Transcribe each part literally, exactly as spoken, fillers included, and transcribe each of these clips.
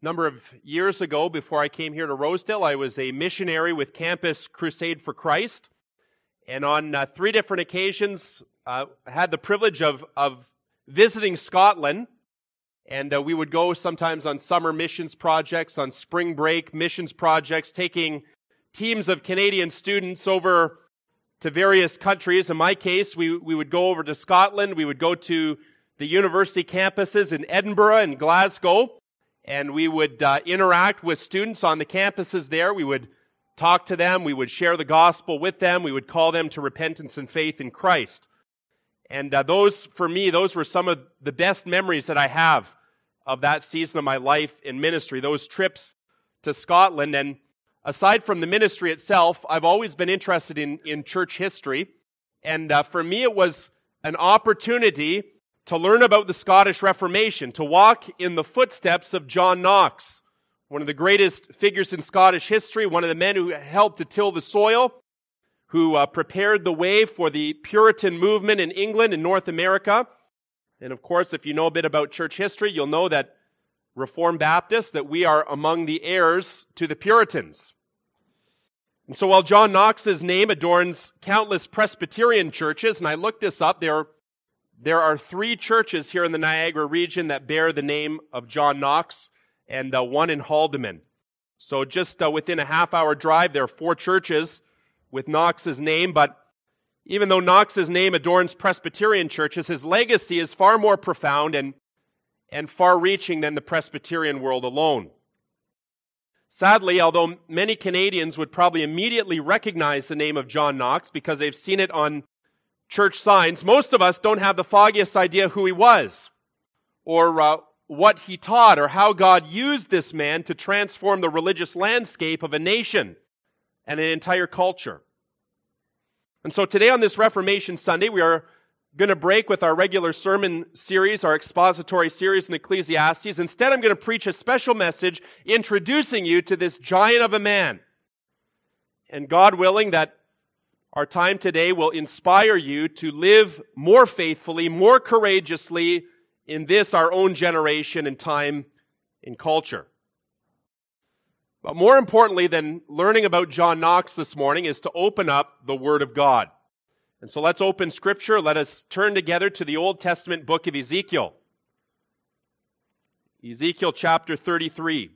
number of years ago, before I came here to Rosedale, I was a missionary with Campus Crusade for Christ. And on uh, three different occasions, uh, I had the privilege of, of visiting Scotland. And uh, we would go sometimes on summer missions projects, on spring break missions projects, taking teams of Canadian students over to various countries. In my case, we, we would go over to Scotland. We would go to the university campuses in Edinburgh and Glasgow. And we would uh, interact with students on the campuses there. We would talk to them. We would share the gospel with them. We would call them to repentance and faith in Christ. And uh, those, for me, those were some of the best memories that I have of that season of my life in ministry, those trips to Scotland. And aside from the ministry itself, I've always been interested in, in church history. And uh, for me, it was an opportunity to learn about the Scottish Reformation, to walk in the footsteps of John Knox, one of the greatest figures in Scottish history, one of the men who helped to till the soil, who uh, prepared the way for the Puritan movement in England and North America. And of course, if you know a bit about church history, you'll know that Reformed Baptists, that we are among the heirs to the Puritans. And so while John Knox's name adorns countless Presbyterian churches, and I looked this up, there, there are three churches here in the Niagara region that bear the name of John Knox, and uh, one in Haldimand. So just uh, within a half-hour drive, there are four churches with Knox's name, but even though Knox's name adorns Presbyterian churches, his legacy is far more profound and, and far-reaching than the Presbyterian world alone. Sadly, although many Canadians would probably immediately recognize the name of John Knox because they've seen it on church signs, most of us don't have the foggiest idea who he was or uh, what he taught or how God used this man to transform the religious landscape of a nation and an entire culture. And so today on this Reformation Sunday, we are going to break with our regular sermon series, our expository series in Ecclesiastes. Instead, I'm going to preach a special message introducing you to this giant of a man. And God willing, that our time today will inspire you to live more faithfully, more courageously in this, our own generation and time in culture. But more importantly than learning about John Knox this morning is to open up the Word of God. And so let's open Scripture. Let us turn together to the Old Testament book of Ezekiel. Ezekiel chapter thirty-three.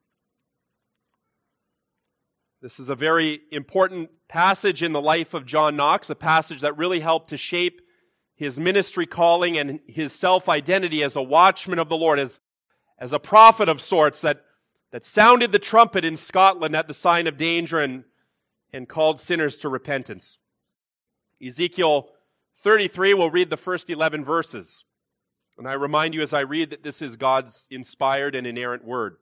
This is a very important passage in the life of John Knox, a passage that really helped to shape his ministry calling and his self-identity as a watchman of the Lord, as, as a prophet of sorts that, that sounded the trumpet in Scotland at the sign of danger and, and called sinners to repentance. Ezekiel thirty-three, we'll read the first eleven verses. And I remind you as I read that this is God's inspired and inerrant word.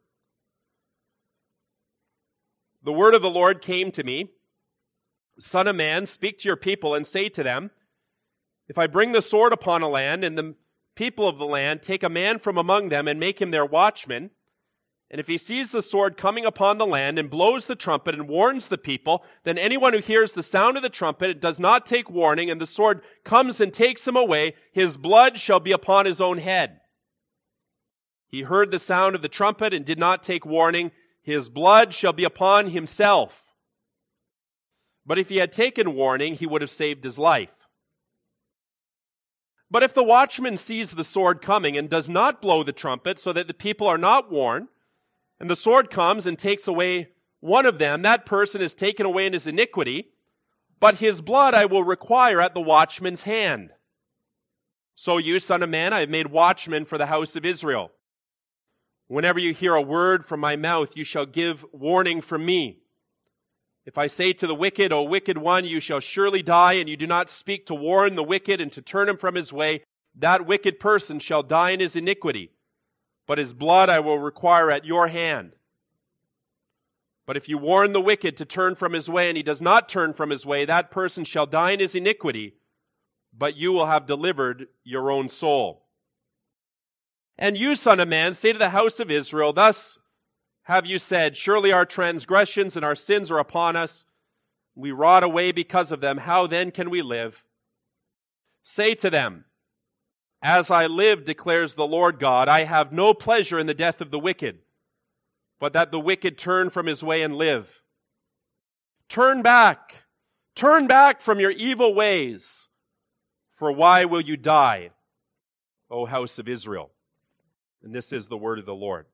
The word of the Lord came to me, Son of man, speak to your people and say to them, if I bring the sword upon a land, and the people of the land take a man from among them and make him their watchman, and if he sees the sword coming upon the land and blows the trumpet and warns the people, then anyone who hears the sound of the trumpet and does not take warning, and the sword comes and takes him away, his blood shall be upon his own head. He heard the sound of the trumpet and did not take warning, his blood shall be upon himself. But if he had taken warning, he would have saved his life. But if the watchman sees the sword coming and does not blow the trumpet so that the people are not warned, and the sword comes and takes away one of them, that person is taken away in his iniquity, but his blood I will require at the watchman's hand. So you, son of man, I have made watchmen for the house of Israel. Whenever you hear a word from my mouth, you shall give warning from me. If I say to the wicked, O wicked one, you shall surely die, and you do not speak to warn the wicked and to turn him from his way, that wicked person shall die in his iniquity, but his blood I will require at your hand. But if you warn the wicked to turn from his way, and he does not turn from his way, that person shall die in his iniquity, but you will have delivered your own soul. And you, son of man, say to the house of Israel, thus have you said, surely our transgressions and our sins are upon us. We rot away because of them. How then can we live? Say to them, as I live, declares the Lord God, I have no pleasure in the death of the wicked, but that the wicked turn from his way and live. Turn back, turn back from your evil ways, for why will you die, O house of Israel? And this is the word of the Lord.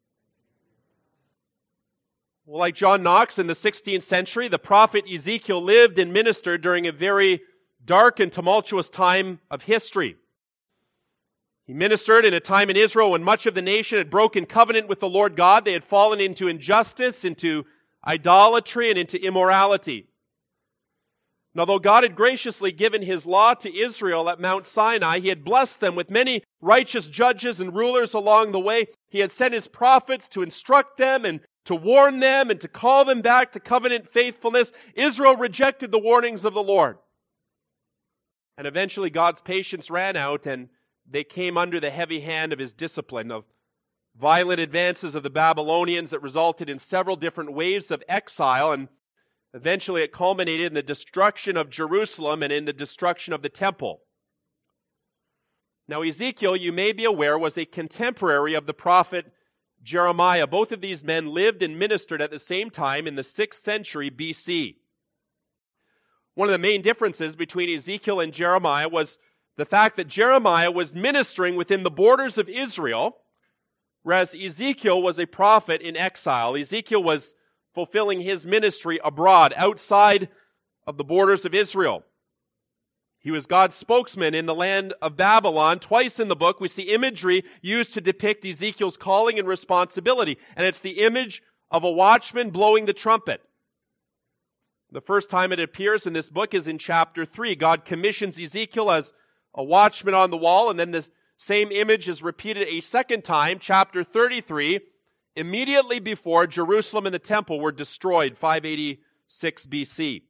Well, like John Knox in the sixteenth century, the prophet Ezekiel lived and ministered during a very dark and tumultuous time of history. He ministered in a time in Israel when much of the nation had broken covenant with the Lord God. They had fallen into injustice, into idolatry, and into immorality. And although God had graciously given his law to Israel at Mount Sinai, he had blessed them with many righteous judges and rulers along the way. He had sent his prophets to instruct them and to warn them and to call them back to covenant faithfulness. Israel rejected the warnings of the Lord. And eventually God's patience ran out, and they came under the heavy hand of his discipline, of violent advances of the Babylonians that resulted in several different waves of exile, and eventually it culminated in the destruction of Jerusalem and in the destruction of the temple. Now Ezekiel, you may be aware, was a contemporary of the prophet Jeremiah. Both of these men lived and ministered at the same time in the sixth century B C. One of the main differences between Ezekiel and Jeremiah was the fact that Jeremiah was ministering within the borders of Israel, whereas Ezekiel was a prophet in exile. Ezekiel was fulfilling his ministry abroad, outside of the borders of Israel. He was God's spokesman in the land of Babylon. Twice in the book, we see imagery used to depict Ezekiel's calling and responsibility, and it's the image of a watchman blowing the trumpet. The first time it appears in this book is in chapter three. God commissions Ezekiel as a watchman on the wall, and then the same image is repeated a second time, chapter thirty-three, immediately before Jerusalem and the temple were destroyed, five eighty-six B C.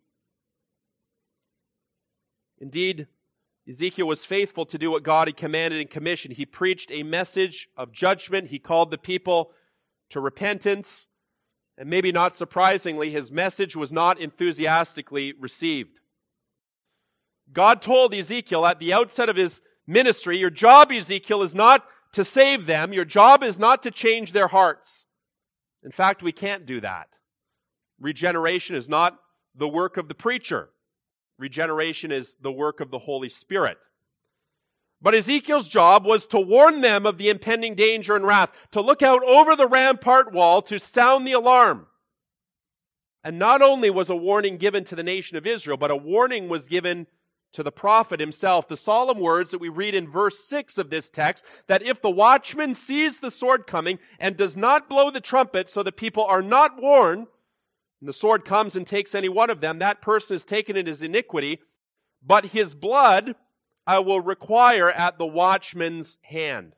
Indeed, Ezekiel was faithful to do what God had commanded and commissioned. He preached a message of judgment. He called the people to repentance. And maybe not surprisingly, his message was not enthusiastically received. God told Ezekiel at the outset of his ministry, your job, Ezekiel, is not to save them. Your job is not to change their hearts. In fact, we can't do that. Regeneration is not the work of the preacher. Regeneration is the work of the Holy Spirit. But Ezekiel's job was to warn them of the impending danger and wrath, to look out over the rampart wall, to sound the alarm. And not only was a warning given to the nation of Israel, but a warning was given to the prophet himself. The solemn words that we read in verse six of this text, that if the watchman sees the sword coming and does not blow the trumpet so the people are not warned, and the sword comes and takes any one of them, that person is taken in his iniquity, but his blood I will require at the watchman's hand.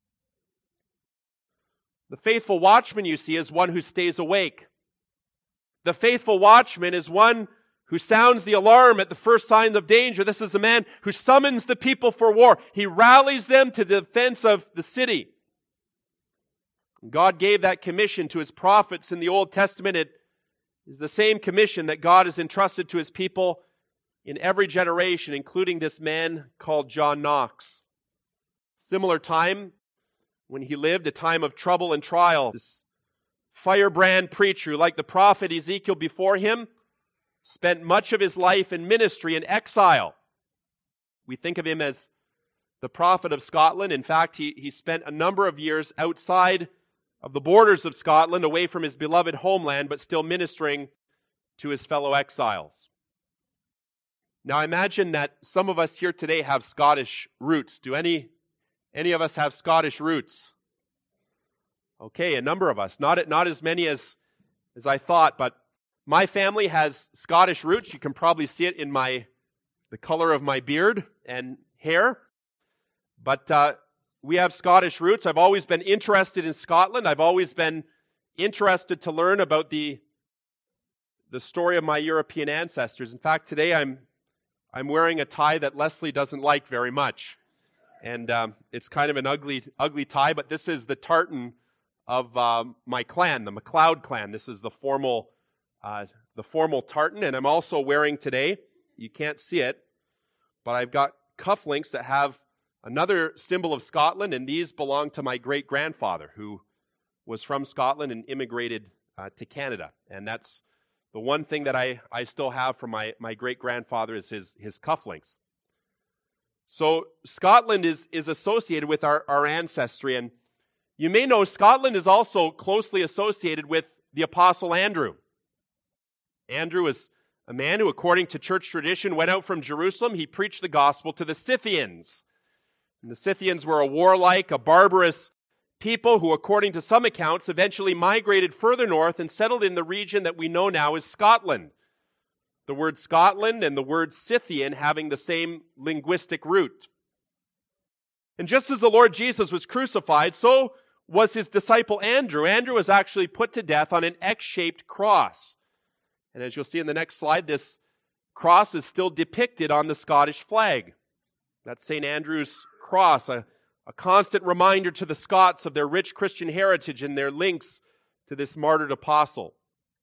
The faithful watchman, you see, is one who stays awake. The faithful watchman is one who sounds the alarm at the first sign of danger. This is a man who summons the people for war. He rallies them to the defense of the city. God gave that commission to his prophets in the Old Testament. It is the same commission that God has entrusted to his people in every generation, including this man called John Knox. Similar time when he lived, a time of trouble and trial. This firebrand preacher, like the prophet Ezekiel before him, spent much of his life in ministry in exile. We think of him as the prophet of Scotland. In fact, he, he spent a number of years outside of the borders of Scotland, away from his beloved homeland, but still ministering to his fellow exiles. Now, I imagine that some of us here today have Scottish roots. Do any, any of us have Scottish roots? Okay, a number of us. Not, not as many as, as I thought, but my family has Scottish roots. You can probably see it in my the color of my beard and hair. But uh, we have Scottish roots. I've always been interested in Scotland. I've always been interested to learn about the, the story of my European ancestors. In fact, today I'm I'm wearing a tie that Leslie doesn't like very much. And um, it's kind of an ugly, ugly tie, but this is the tartan of um, my clan, the MacLeod clan. This is the formal, uh, the formal tartan, and I'm also wearing today, you can't see it, but I've got cufflinks that have another symbol of Scotland, and these belong to my great-grandfather, who was from Scotland and immigrated uh, to Canada. And that's the one thing that I, I still have from my, my great-grandfather is his, his cufflinks. So Scotland is, is associated with our, our ancestry. And you may know Scotland is also closely associated with the Apostle Andrew. Andrew was a man who, according to church tradition, went out from Jerusalem. He preached the gospel to the Scythians. And the Scythians were a warlike, a barbarous people who, according to some accounts, eventually migrated further north and settled in the region that we know now as Scotland. The word Scotland and the word Scythian having the same linguistic root. And just as the Lord Jesus was crucified, so was his disciple Andrew. Andrew was actually put to death on an X-shaped cross. And as you'll see in the next slide, this cross is still depicted on the Scottish flag. That's Saint Andrew's cross, a, a constant reminder to the Scots of their rich Christian heritage and their links to this martyred apostle.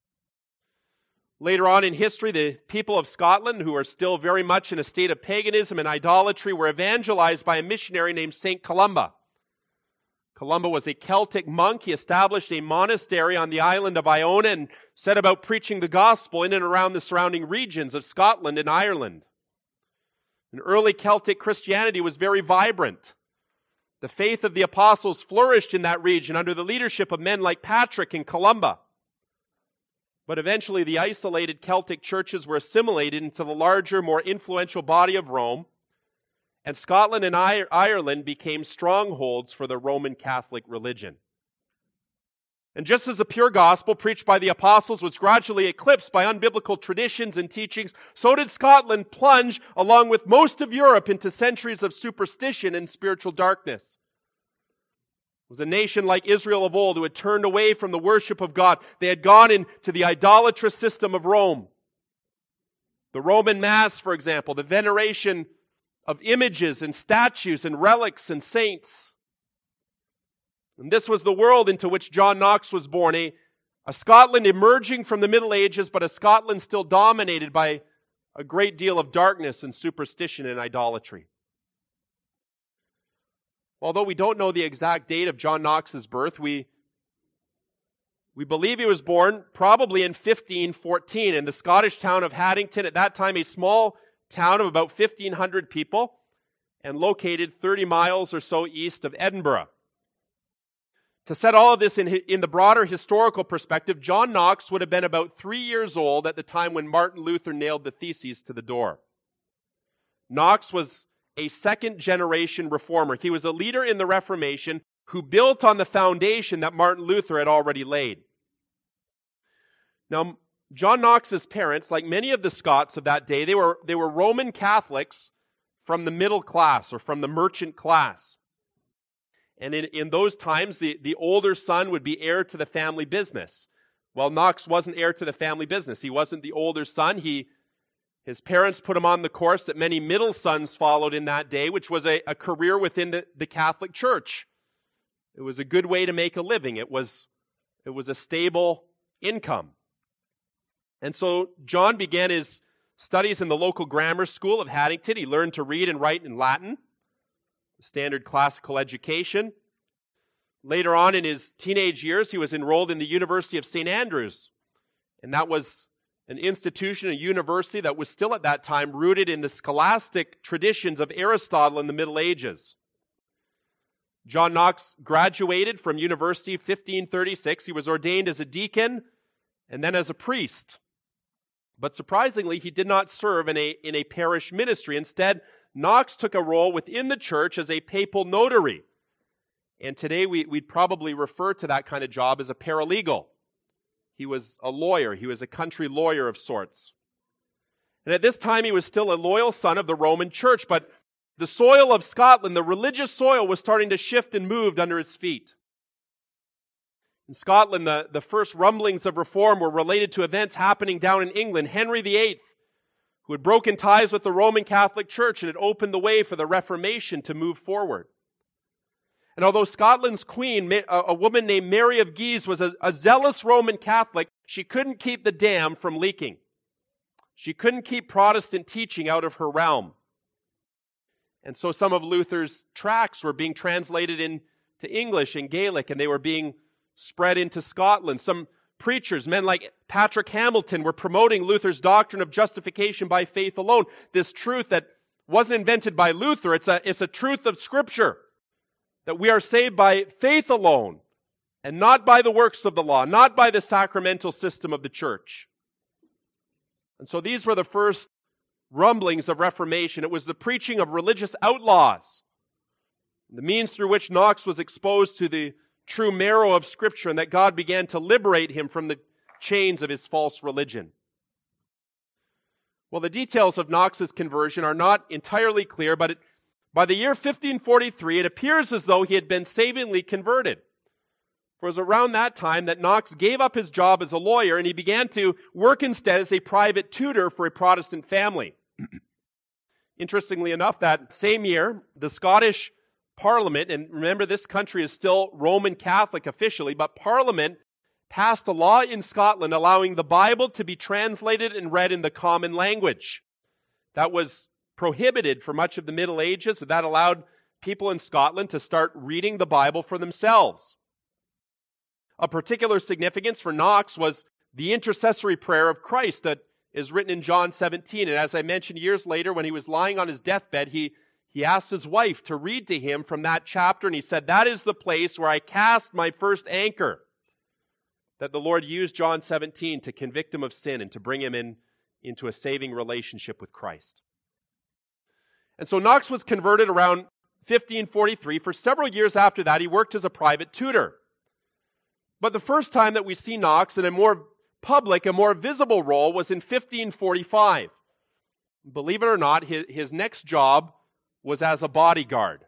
Later on in history, the people of Scotland, who are still very much in a state of paganism and idolatry, were evangelized by a missionary named Saint Columba. Columba was a Celtic monk. He established a monastery on the island of Iona and set about preaching the gospel in and around the surrounding regions of Scotland and Ireland. And early Celtic Christianity was very vibrant. The faith of the apostles flourished in that region under the leadership of men like Patrick and Columba. But eventually the isolated Celtic churches were assimilated into the larger, more influential body of Rome, and Scotland and Ireland became strongholds for the Roman Catholic religion. And just as the pure gospel preached by the apostles was gradually eclipsed by unbiblical traditions and teachings, so did Scotland plunge, along with most of Europe, into centuries of superstition and spiritual darkness. It was a nation like Israel of old who had turned away from the worship of God. They had gone into the idolatrous system of Rome. The Roman Mass, for example, the veneration of images and statues and relics and saints. And this was the world into which John Knox was born, a, a Scotland emerging from the Middle Ages, but a Scotland still dominated by a great deal of darkness and superstition and idolatry. Although we don't know the exact date of John Knox's birth, we, we believe he was born probably in fifteen fourteen in the Scottish town of Haddington, at that time a small town of about fifteen hundred people and located thirty miles or so east of Edinburgh. To set all of this in, in the broader historical perspective, John Knox would have been about three years old at the time when Martin Luther nailed the theses to the door. Knox was a second-generation reformer. He was a leader in the Reformation who built on the foundation that Martin Luther had already laid. Now, John Knox's parents, like many of the Scots of that day, they were, they were Roman Catholics from the middle class or from the merchant class. And in, in those times, the, the older son would be heir to the family business. Well, Knox wasn't heir to the family business. He wasn't the older son. He, his parents put him on the course that many middle sons followed in that day, which was a, a career within the, the Catholic Church. It was a good way to make a living. It was, it was a stable income. And so John began his studies in the local grammar school of Haddington. He learned to read and write in Latin, standard classical education. Later on in his teenage years, he was enrolled in the University of Saint Andrews. And that was an institution, a university that was still at that time rooted in the scholastic traditions of Aristotle in the Middle Ages. John Knox graduated from university in fifteen thirty-six. He was ordained as a deacon and then as a priest. But surprisingly, he did not serve in a, in a parish ministry. Instead, Knox took a role within the church as a papal notary. And today we, we'd probably refer to that kind of job as a paralegal. He was a lawyer. He was a country lawyer of sorts. And at this time, he was still a loyal son of the Roman Church, but the soil of Scotland, the religious soil, was starting to shift and moved under his feet. In Scotland, the, the first rumblings of reform were related to events happening down in England. Henry the Eighth, who had broken ties with the Roman Catholic Church and had opened the way for the Reformation to move forward. And although Scotland's queen, a woman named Mary of Guise, was a, a zealous Roman Catholic, she couldn't keep the dam from leaking. She couldn't keep Protestant teaching out of her realm. And so some of Luther's tracts were being translated into English and Gaelic, and they were being spread into Scotland. Some preachers, men like Patrick Hamilton, were promoting Luther's doctrine of justification by faith alone. This truth that wasn't invented by Luther. It's a, it's a truth of Scripture, that we are saved by faith alone and not by the works of the law, not by the sacramental system of the church. And so these were the first rumblings of Reformation. It was the preaching of religious outlaws, the means through which Knox was exposed to the true marrow of Scripture, and that God began to liberate him from the chains of his false religion. Well, the details of Knox's conversion are not entirely clear, but it, by the year fifteen forty-three, it appears as though he had been savingly converted. For it was around that time that Knox gave up his job as a lawyer and he began to work instead as a private tutor for a Protestant family. Interestingly enough, that same year, the Scottish Parliament, and remember this country is still Roman Catholic officially, but Parliament passed a law in Scotland allowing the Bible to be translated and read in the common language. That was prohibited for much of the Middle Ages. That allowed people in Scotland to start reading the Bible for themselves. Of particular significance for Knox was the intercessory prayer of Christ that is written in John seventeen. And as I mentioned years later, when he was lying on his deathbed, he He asked his wife to read to him from that chapter, and he said, "That is the place where I cast my first anchor." That the Lord used John seventeen to convict him of sin and to bring him in into a saving relationship with Christ. And so Knox was converted around fifteen forty-three. For several years after that, he worked as a private tutor. But the first time that we see Knox in a more public, a more visible role was in fifteen forty-five. Believe it or not, his, his next job was as a bodyguard.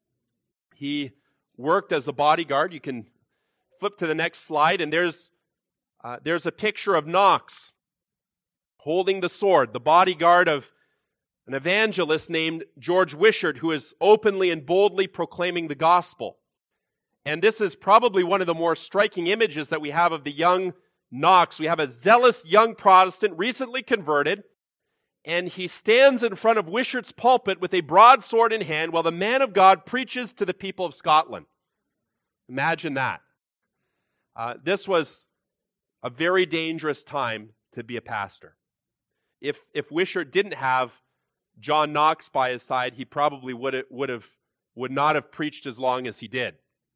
He worked as a bodyguard. You can flip to the next slide, and there's uh, there's a picture of Knox holding the sword, the bodyguard of an evangelist named George Wishart, who is openly and boldly proclaiming the gospel. And this is probably one of the more striking images that we have of the young Knox. We have a zealous young Protestant, recently converted, and he stands in front of Wishart's pulpit with a broadsword in hand while the man of God preaches to the people of Scotland. Imagine that. Uh, this was a very dangerous time to be a pastor. If if Wishart didn't have John Knox by his side, he probably would have, would have would not have preached as long as he did.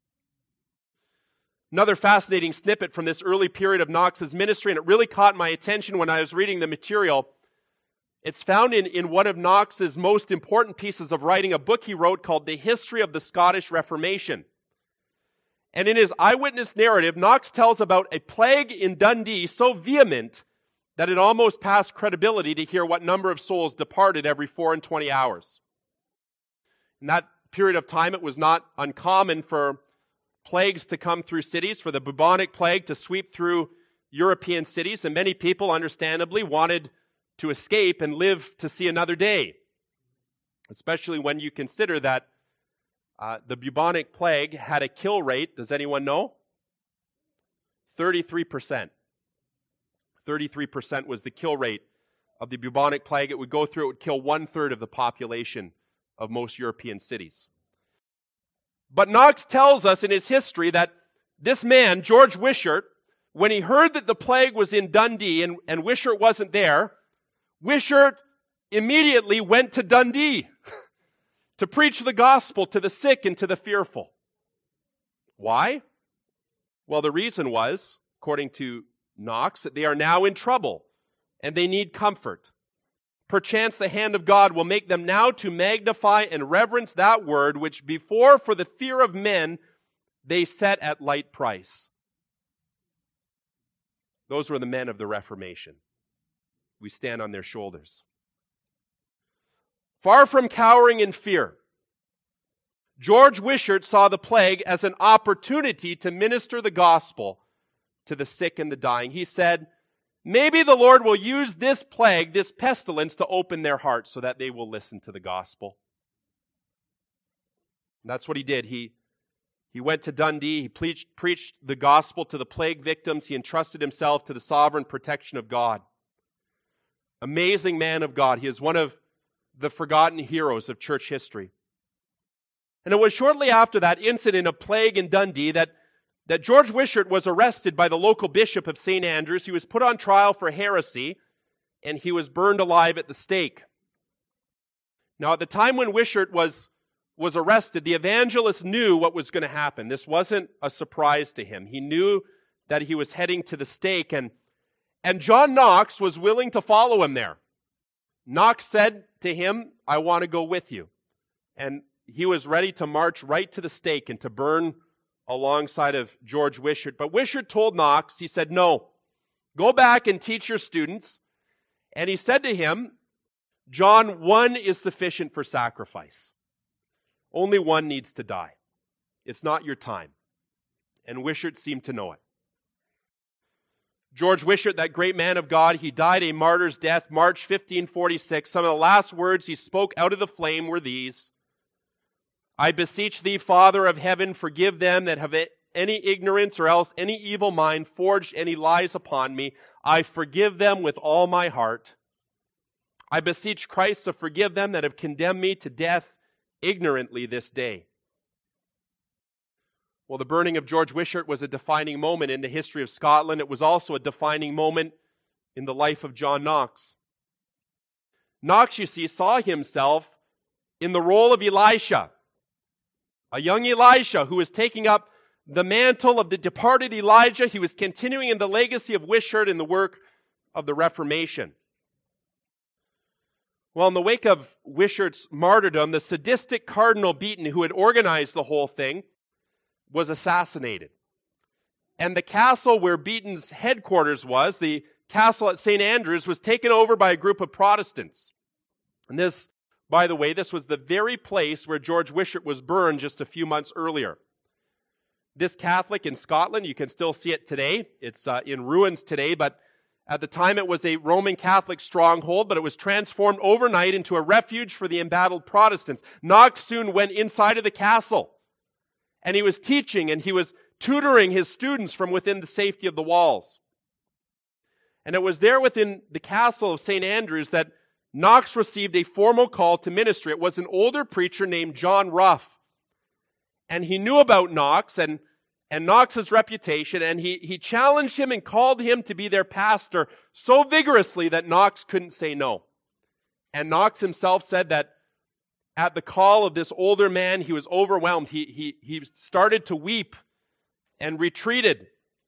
Another fascinating snippet from this early period of Knox's ministry, and it really caught my attention when I was reading the material. It's found in, in one of Knox's most important pieces of writing, a book he wrote called The History of the Scottish Reformation. And in his eyewitness narrative, Knox tells about a plague in Dundee so vehement that it almost passed credibility to hear what number of souls departed every four and twenty hours. In that period of time, it was not uncommon for plagues to come through cities, for the bubonic plague to sweep through European cities, and many people, understandably, wanted to escape and live to see another day, especially when you consider that uh, the bubonic plague had a kill rate, does anyone know? thirty-three percent. thirty-three percent was the kill rate of the bubonic plague. It would go through, it would kill one-third of the population of most European cities. But Knox tells us in his history that this man, George Wishart, when he heard that the plague was in Dundee and, and Wishart wasn't there, Wishart immediately went to Dundee to preach the gospel to the sick and to the fearful. Why? Well, the reason was, according to Knox, that they are now in trouble and they need comfort. Perchance the hand of God will make them now to magnify and reverence that word which before for the fear of men they set at light price. Those were the men of the Reformation. We stand on their shoulders. Far from cowering in fear, George Wishart saw the plague as an opportunity to minister the gospel to the sick and the dying. He said, maybe the Lord will use this plague, this pestilence, to open their hearts so that they will listen to the gospel. And that's what he did. He, he went to Dundee. He preached, preached the gospel to the plague victims. He entrusted himself to the sovereign protection of God. Amazing man of God. He is one of the forgotten heroes of church history. And it was shortly after that incident of plague in Dundee that, that George Wishart was arrested by the local bishop of Saint Andrews. He was put on trial for heresy, and he was burned alive at the stake. Now, at the time when Wishart was, was arrested, the evangelist knew what was going to happen. This wasn't a surprise to him. He knew that he was heading to the stake, and, and John Knox was willing to follow him there. Knox said to him, "I want to go with you." And he was ready to march right to the stake and to burn alongside of George Wishart. But Wishart told Knox, he said, "No, go back and teach your students." And he said to him, "John, one is sufficient for sacrifice. Only one needs to die. It's not your time." And Wishart seemed to know it. George Wishart, that great man of God, he died a martyr's death, March fifteen forty-six. Some of the last words he spoke out of the flame were these: "I beseech thee, Father of heaven, forgive them that have any ignorance or else any evil mind forged any lies upon me. I forgive them with all my heart. I beseech Christ to forgive them that have condemned me to death ignorantly this day." Well, the burning of George Wishart was a defining moment in the history of Scotland. It was also a defining moment in the life of John Knox. Knox, you see, saw himself in the role of Elisha, a young Elisha who was taking up the mantle of the departed Elijah. He was continuing in the legacy of Wishart in the work of the Reformation. Well, in the wake of Wishart's martyrdom, the sadistic Cardinal Beaton, who had organized the whole thing, was assassinated. And the castle where Beaton's headquarters was, the castle at Saint Andrews, was taken over by a group of Protestants. And this, by the way, this was the very place where George Wishart was burned just a few months earlier. This Catholic in Scotland, you can still see it today. It's uh, in ruins today, but at the time it was a Roman Catholic stronghold, but it was transformed overnight into a refuge for the embattled Protestants. Knox soon went inside of the castle, and he was teaching and he was tutoring his students from within the safety of the walls. And it was there within the castle of Saint Andrews that Knox received a formal call to ministry. It was an older preacher named John Ruff. And he knew about Knox and, and Knox's reputation, and he, he challenged him and called him to be their pastor so vigorously that Knox couldn't say no. And Knox himself said that at the call of this older man, he was overwhelmed. He, he, he started to weep and retreated.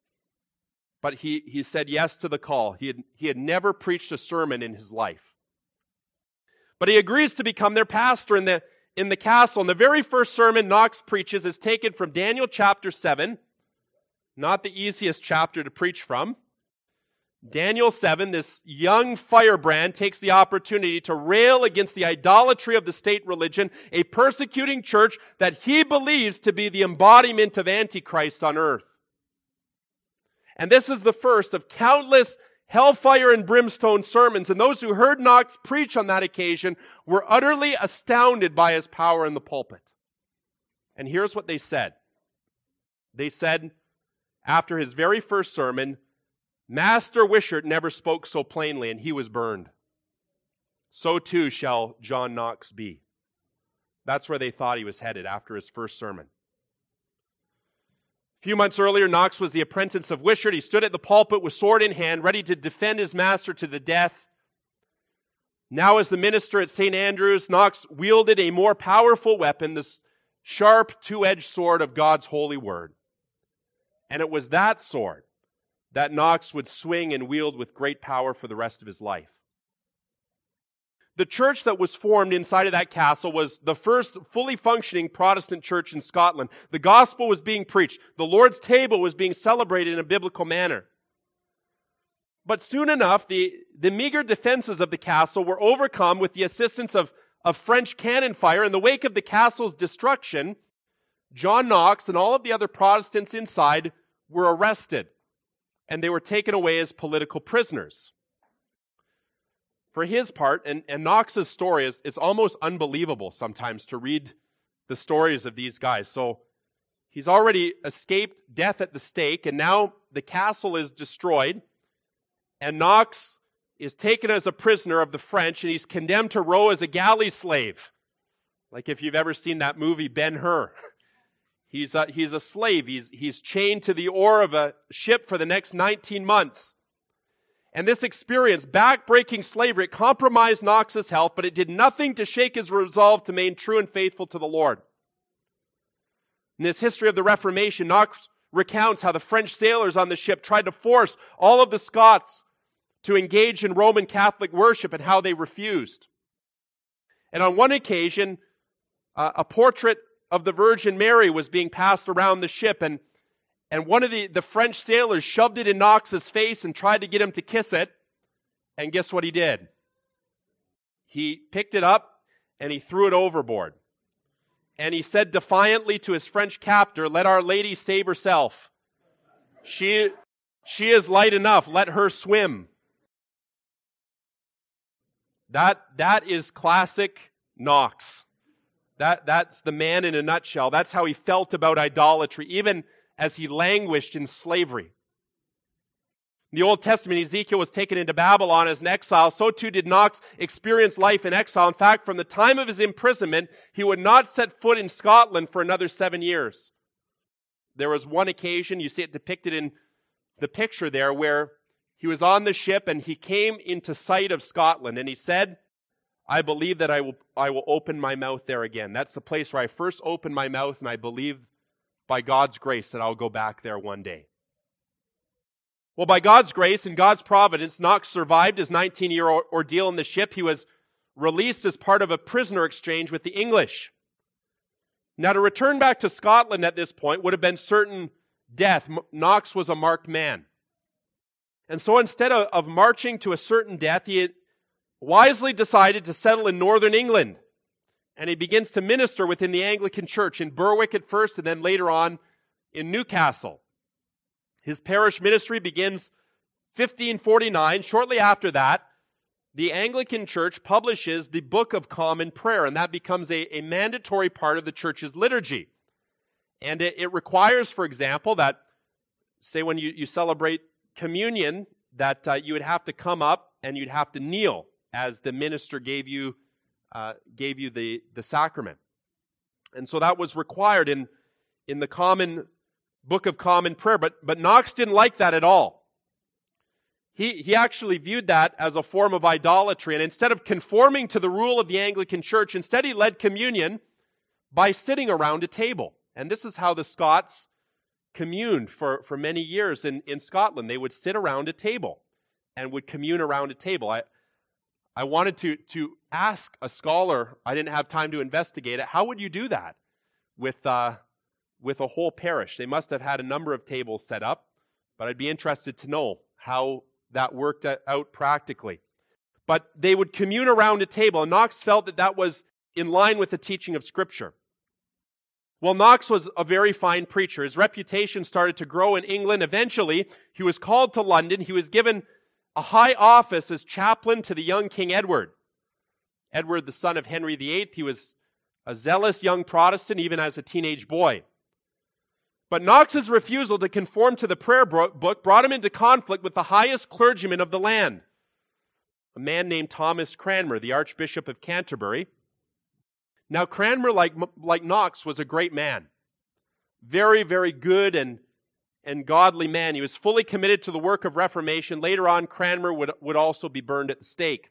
But he, he said yes to the call. He had, he had never preached a sermon in his life. But he agrees to become their pastor in the, in the castle. And the very first sermon Knox preaches is taken from Daniel chapter seven. Not the easiest chapter to preach from. Daniel seven, this young firebrand takes the opportunity to rail against the idolatry of the state religion, a persecuting church that he believes to be the embodiment of Antichrist on earth. And this is the first of countless hellfire and brimstone sermons, and those who heard Knox preach on that occasion were utterly astounded by his power in the pulpit. And here's what they said. They said, after his very first sermon, "Master Wishart never spoke so plainly, and he was burned. So too shall John Knox be." That's where they thought he was headed after his first sermon. A few months earlier, Knox was the apprentice of Wishart. He stood at the pulpit with sword in hand, ready to defend his master to the death. Now, as the minister at Saint Andrews, Knox wielded a more powerful weapon, this sharp, two-edged sword of God's holy word. And it was that sword that Knox would swing and wield with great power for the rest of his life. The church that was formed inside of that castle was the first fully functioning Protestant church in Scotland. The gospel was being preached. The Lord's table was being celebrated in a biblical manner. But soon enough, the, the meager defenses of the castle were overcome with the assistance of, of French cannon fire. In the wake of the castle's destruction, John Knox and all of the other Protestants inside were arrested, and they were taken away as political prisoners. For his part, and, and Knox's story is it's almost unbelievable sometimes to read the stories of these guys. So he's already escaped death at the stake, and now the castle is destroyed, and Knox is taken as a prisoner of the French, and he's condemned to row as a galley slave. Like if you've ever seen that movie, Ben-Hur. He's a, he's a slave. He's, he's chained to the oar of a ship for the next nineteen months. And this experience, back-breaking slavery, it compromised Knox's health, but it did nothing to shake his resolve to remain true and faithful to the Lord. In this history of the Reformation, Knox recounts how the French sailors on the ship tried to force all of the Scots to engage in Roman Catholic worship and how they refused. And on one occasion, uh, a portrait of the Virgin Mary was being passed around the ship, and And one of the, the French sailors shoved it in Knox's face and tried to get him to kiss it. And guess what he did? He picked it up and he threw it overboard. And he said defiantly to his French captor, "Let Our Lady save herself. She, she is light enough. Let her swim." That, that is classic Knox. That, that's the man in a nutshell. That's how he felt about idolatry, even as he languished in slavery. In the Old Testament, Ezekiel was taken into Babylon as an exile. So too did Knox experience life in exile. In fact, from the time of his imprisonment, he would not set foot in Scotland for another seven years. There was one occasion, you see it depicted in the picture there, where he was on the ship and he came into sight of Scotland and he said, "I believe that I will, I will open my mouth there again." That's the place where I first opened my mouth, and I believe by God's grace that I'll go back there one day. Well, by God's grace and God's providence, Knox survived his nineteen-year ordeal in the ship. He was released as part of a prisoner exchange with the English. Now, to return back to Scotland at this point would have been certain death. Knox was a marked man. And so instead of, of marching to a certain death, he had wisely decided to settle in northern England. And he begins to minister within the Anglican Church in Berwick at first, and then later on in Newcastle. His parish ministry begins fifteen forty-nine. Shortly after that, the Anglican Church publishes the Book of Common Prayer, and that becomes a, a mandatory part of the church's liturgy. And it, it requires, for example, that, say when you, you celebrate communion, that uh, you would have to come up and you'd have to kneel as the minister gave you Uh, gave you the, the sacrament. And so that was required in, in the common Book of Common Prayer. But, but Knox didn't like that at all. He, he actually viewed that as a form of idolatry. And instead of conforming to the rule of the Anglican Church, instead he led communion by sitting around a table. And this is how the Scots communed for, for many years in, in Scotland. They would sit around a table and would commune around a table. I, I wanted to, to ask a scholar, I didn't have time to investigate it, how would you do that with, uh, with a whole parish? They must have had a number of tables set up, but I'd be interested to know how that worked out practically. But they would commune around a table, and Knox felt that that was in line with the teaching of Scripture. Well, Knox was a very fine preacher. His reputation started to grow in England. Eventually, he was called to London. He was given a high office as chaplain to the young King Edward. Edward, the son of Henry the Eighth, he was a zealous young Protestant even as a teenage boy. But Knox's refusal to conform to the prayer book brought him into conflict with the highest clergyman of the land, a man named Thomas Cranmer, the Archbishop of Canterbury. Now, Cranmer, like, like Knox, was a great man. Very, very good and and godly man. He was fully committed to the work of Reformation. Later on, Cranmer would, would also be burned at the stake.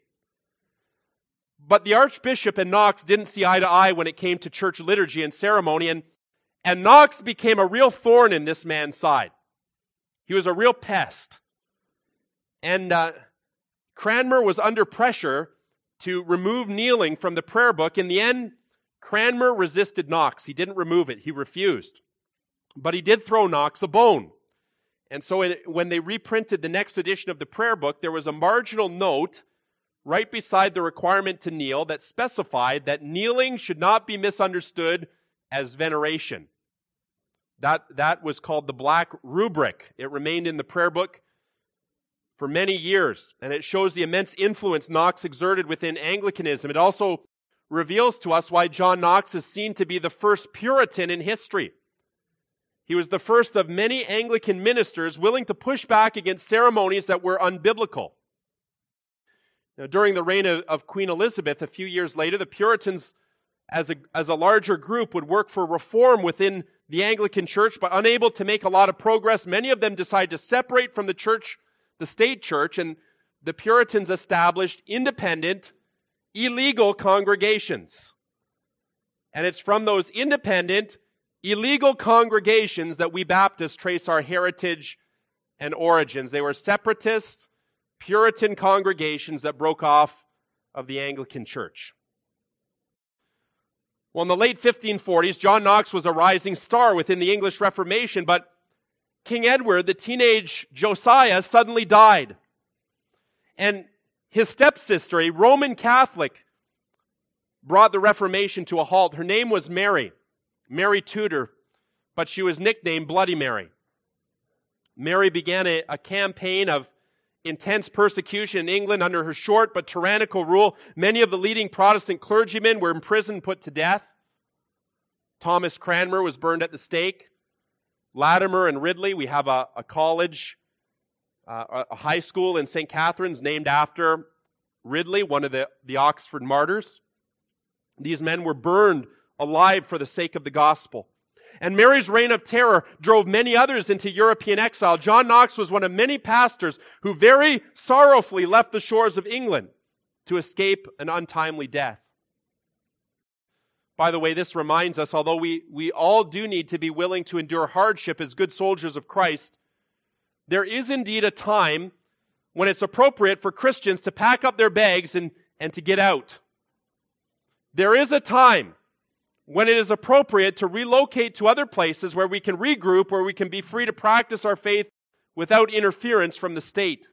But the Archbishop and Knox didn't see eye to eye when it came to church liturgy and ceremony, and, and Knox became a real thorn in this man's side. He was a real pest. And uh, Cranmer was under pressure to remove kneeling from the prayer book. In the end, Cranmer resisted Knox. He didn't remove it. He refused. But he did throw Knox a bone. And so it, when they reprinted the next edition of the prayer book, there was a marginal note right beside the requirement to kneel that specified that kneeling should not be misunderstood as veneration. That, that was called the Black Rubric. It remained in the prayer book for many years, and it shows the immense influence Knox exerted within Anglicanism. It also reveals to us why John Knox is seen to be the first Puritan in history. He was the first of many Anglican ministers willing to push back against ceremonies that were unbiblical. Now, during the reign of, of Queen Elizabeth, a few years later, the Puritans, as a, as a larger group, would work for reform within the Anglican Church, but unable to make a lot of progress. Many of them decide to separate from the church, the state church, and the Puritans established independent, illegal congregations. And it's from those independent, illegal congregations that we Baptists trace our heritage and origins. They were separatist, Puritan congregations that broke off of the Anglican Church. Well, in the late fifteen forties, John Knox was a rising star within the English Reformation, but King Edward, the teenage Josiah, suddenly died. And his stepsister, a Roman Catholic, brought the Reformation to a halt. Her name was Mary, Mary Tudor, but she was nicknamed Bloody Mary. Mary began a, a campaign of intense persecution in England under her short but tyrannical rule. Many of the leading Protestant clergymen were imprisoned, put to death. Thomas Cranmer was burned at the stake. Latimer and Ridley, we have a, a college, uh, a high school in Saint Catharines named after Ridley, one of the, the Oxford martyrs. These men were burned alive for the sake of the gospel. And Mary's reign of terror drove many others into European exile. John Knox was one of many pastors who very sorrowfully left the shores of England to escape an untimely death. By the way, this reminds us, although we, we all do need to be willing to endure hardship as good soldiers of Christ, there is indeed a time when it's appropriate for Christians to pack up their bags and, and to get out. There is a time when it is appropriate to relocate to other places where we can regroup, where we can be free to practice our faith without interference from the state.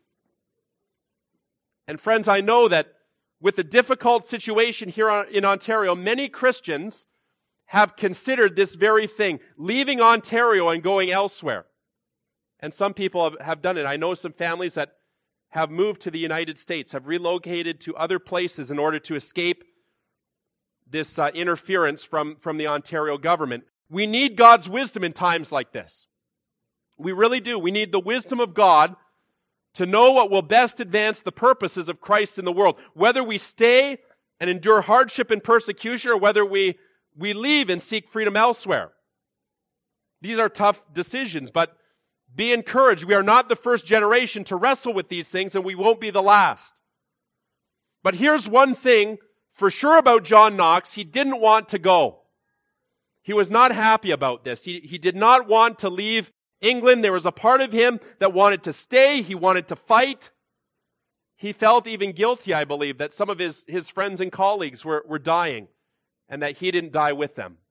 And friends, I know that with the difficult situation here in Ontario, many Christians have considered this very thing, leaving Ontario and going elsewhere. And some people have done it. I know some families that have moved to the United States, have relocated to other places in order to escape this uh, interference from, from the Ontario government. We need God's wisdom in times like this. We really do. We need the wisdom of God to know what will best advance the purposes of Christ in the world. Whether we stay and endure hardship and persecution, or whether we, we leave and seek freedom elsewhere. These are tough decisions, but be encouraged. We are not the first generation to wrestle with these things, and we won't be the last. But here's one thing for sure about John Knox: he didn't want to go. He was not happy about this. He, he did not want to leave England. There was a part of him that wanted to stay. He wanted to fight. He felt even guilty, I believe, that some of his, his friends and colleagues were, were dying and that he didn't die with them.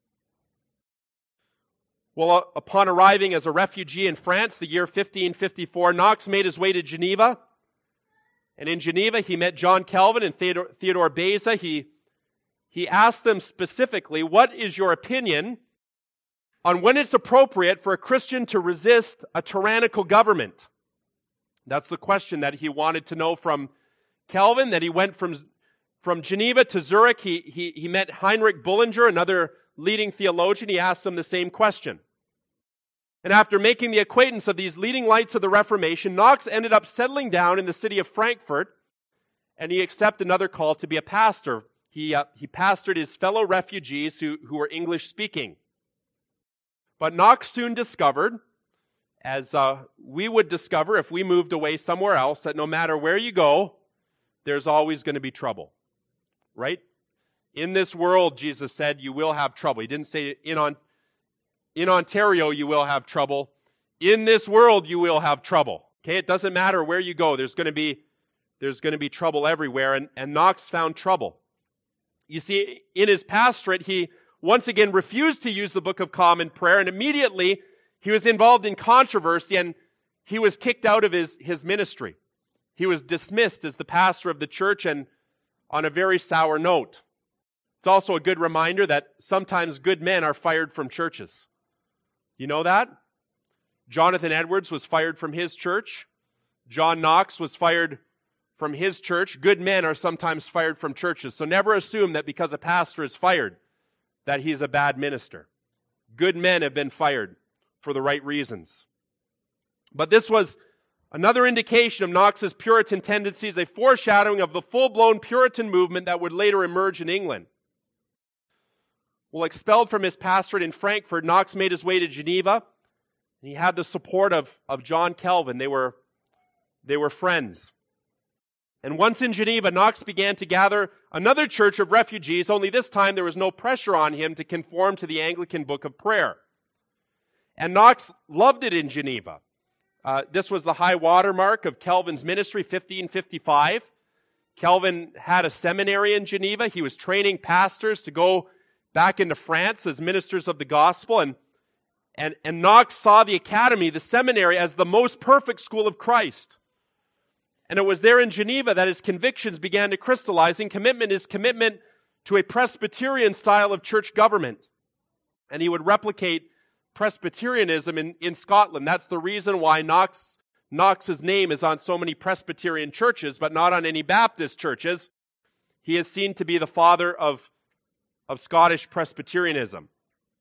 Well, upon arriving as a refugee in France, the year fifteen fifty-four, Knox made his way to Geneva. And in Geneva, he met John Calvin and Theodore, Theodore Beza. He, he asked them specifically, what is your opinion on when it's appropriate for a Christian to resist a tyrannical government? That's the question that he wanted to know from Calvin. That he went from, from Geneva to Zurich. He, he, he met Heinrich Bullinger, another leading theologian. He asked him the same question. And after making the acquaintance of these leading lights of the Reformation, Knox ended up settling down in the city of Frankfurt, and he accepted another call to be a pastor. He, uh, he pastored his fellow refugees who, who were English-speaking. But Knox soon discovered, as uh, we would discover if we moved away somewhere else, that no matter where you go, there's always going to be trouble. Right? In this world, Jesus said, you will have trouble. He didn't say in on In Ontario, you will have trouble. In this world, you will have trouble. Okay, it doesn't matter where you go. There's going to be, there's going to be trouble everywhere. And, and Knox found trouble. You see, in his pastorate, he once again refused to use the Book of Common Prayer, and immediately he was involved in controversy, and he was kicked out of his, his ministry. He was dismissed as the pastor of the church, and on a very sour note. It's also a good reminder that sometimes good men are fired from churches. You know that? Jonathan Edwards was fired from his church. John Knox was fired from his church. Good men are sometimes fired from churches. So never assume that because a pastor is fired, that he's a bad minister. Good men have been fired for the right reasons. But this was another indication of Knox's Puritan tendencies, a foreshadowing of the full-blown Puritan movement that would later emerge in England. Well, expelled from his pastorate in Frankfurt, Knox made his way to Geneva, and he had the support of, of John Calvin. They were, they were friends. And once in Geneva, Knox began to gather another church of refugees, only this time there was no pressure on him to conform to the Anglican Book of Prayer. And Knox loved it in Geneva. Uh, this was the high water mark of Calvin's ministry, fifteen fifty-five. Calvin had a seminary in Geneva. He was training pastors to go back into France as ministers of the gospel. And, and, and Knox saw the academy, the seminary, as the most perfect school of Christ. And it was there in Geneva that his convictions began to crystallize. And commitment is commitment to a Presbyterian style of church government. And he would replicate Presbyterianism in, in Scotland. That's the reason why Knox, Knox's name is on so many Presbyterian churches, but not on any Baptist churches. He is seen to be the father of, of Scottish Presbyterianism.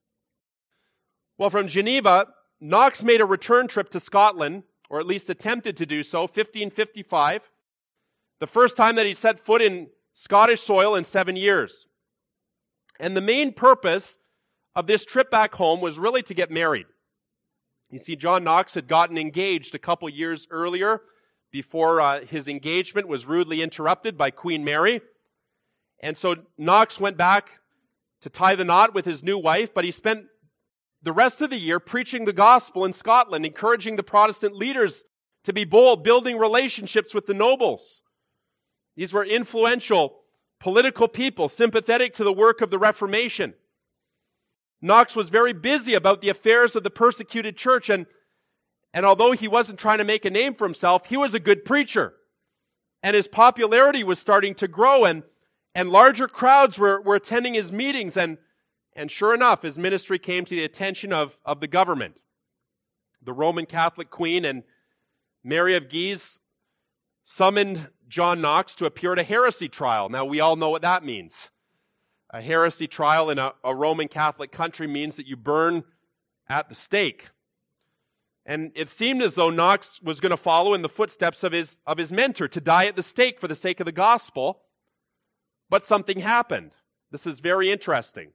Well, from Geneva, Knox made a return trip to Scotland, or at least attempted to do so, fifteen fifty-five. The first time that he set foot in Scottish soil in seven years. And the main purpose of this trip back home was really to get married. You see, John Knox had gotten engaged a couple years earlier before uh, his engagement was rudely interrupted by Queen Mary. And so Knox went back to tie the knot with his new wife, but he spent the rest of the year preaching the gospel in Scotland, encouraging the Protestant leaders to be bold, building relationships with the nobles. These were influential political people, sympathetic to the work of the Reformation. Knox was very busy about the affairs of the persecuted church, and, and although he wasn't trying to make a name for himself, he was a good preacher. And his popularity was starting to grow, and, and larger crowds were, were attending his meetings, and, and sure enough, his ministry came to the attention of, of the government. The Roman Catholic Queen and Mary of Guise summoned John Knox to appear at a heresy trial. Now, we all know what that means. A heresy trial in a, a Roman Catholic country means that you burn at the stake. And it seemed as though Knox was going to follow in the footsteps of his, of his mentor, to die at the stake for the sake of the gospel. But something happened. This is very interesting.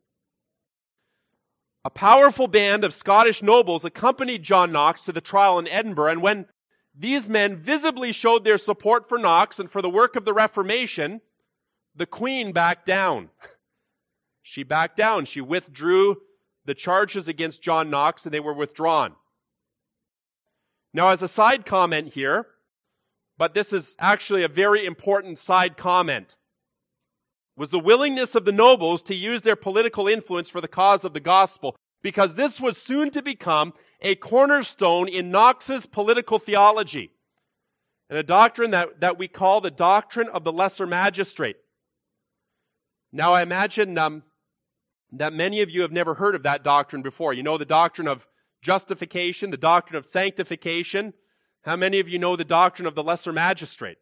A powerful band of Scottish nobles accompanied John Knox to the trial in Edinburgh, and when these men visibly showed their support for Knox and for the work of the Reformation, the Queen backed down. She backed down. She withdrew the charges against John Knox, and they were withdrawn. Now, as a side comment here, but this is actually a very important side comment, was the willingness of the nobles to use their political influence for the cause of the gospel, because this was soon to become a cornerstone in Knox's political theology, and a doctrine that, that we call the doctrine of the lesser magistrate. Now, I imagine um, that many of you have never heard of that doctrine before. You know the doctrine of justification, the doctrine of sanctification. How many of you know the doctrine of the lesser magistrate?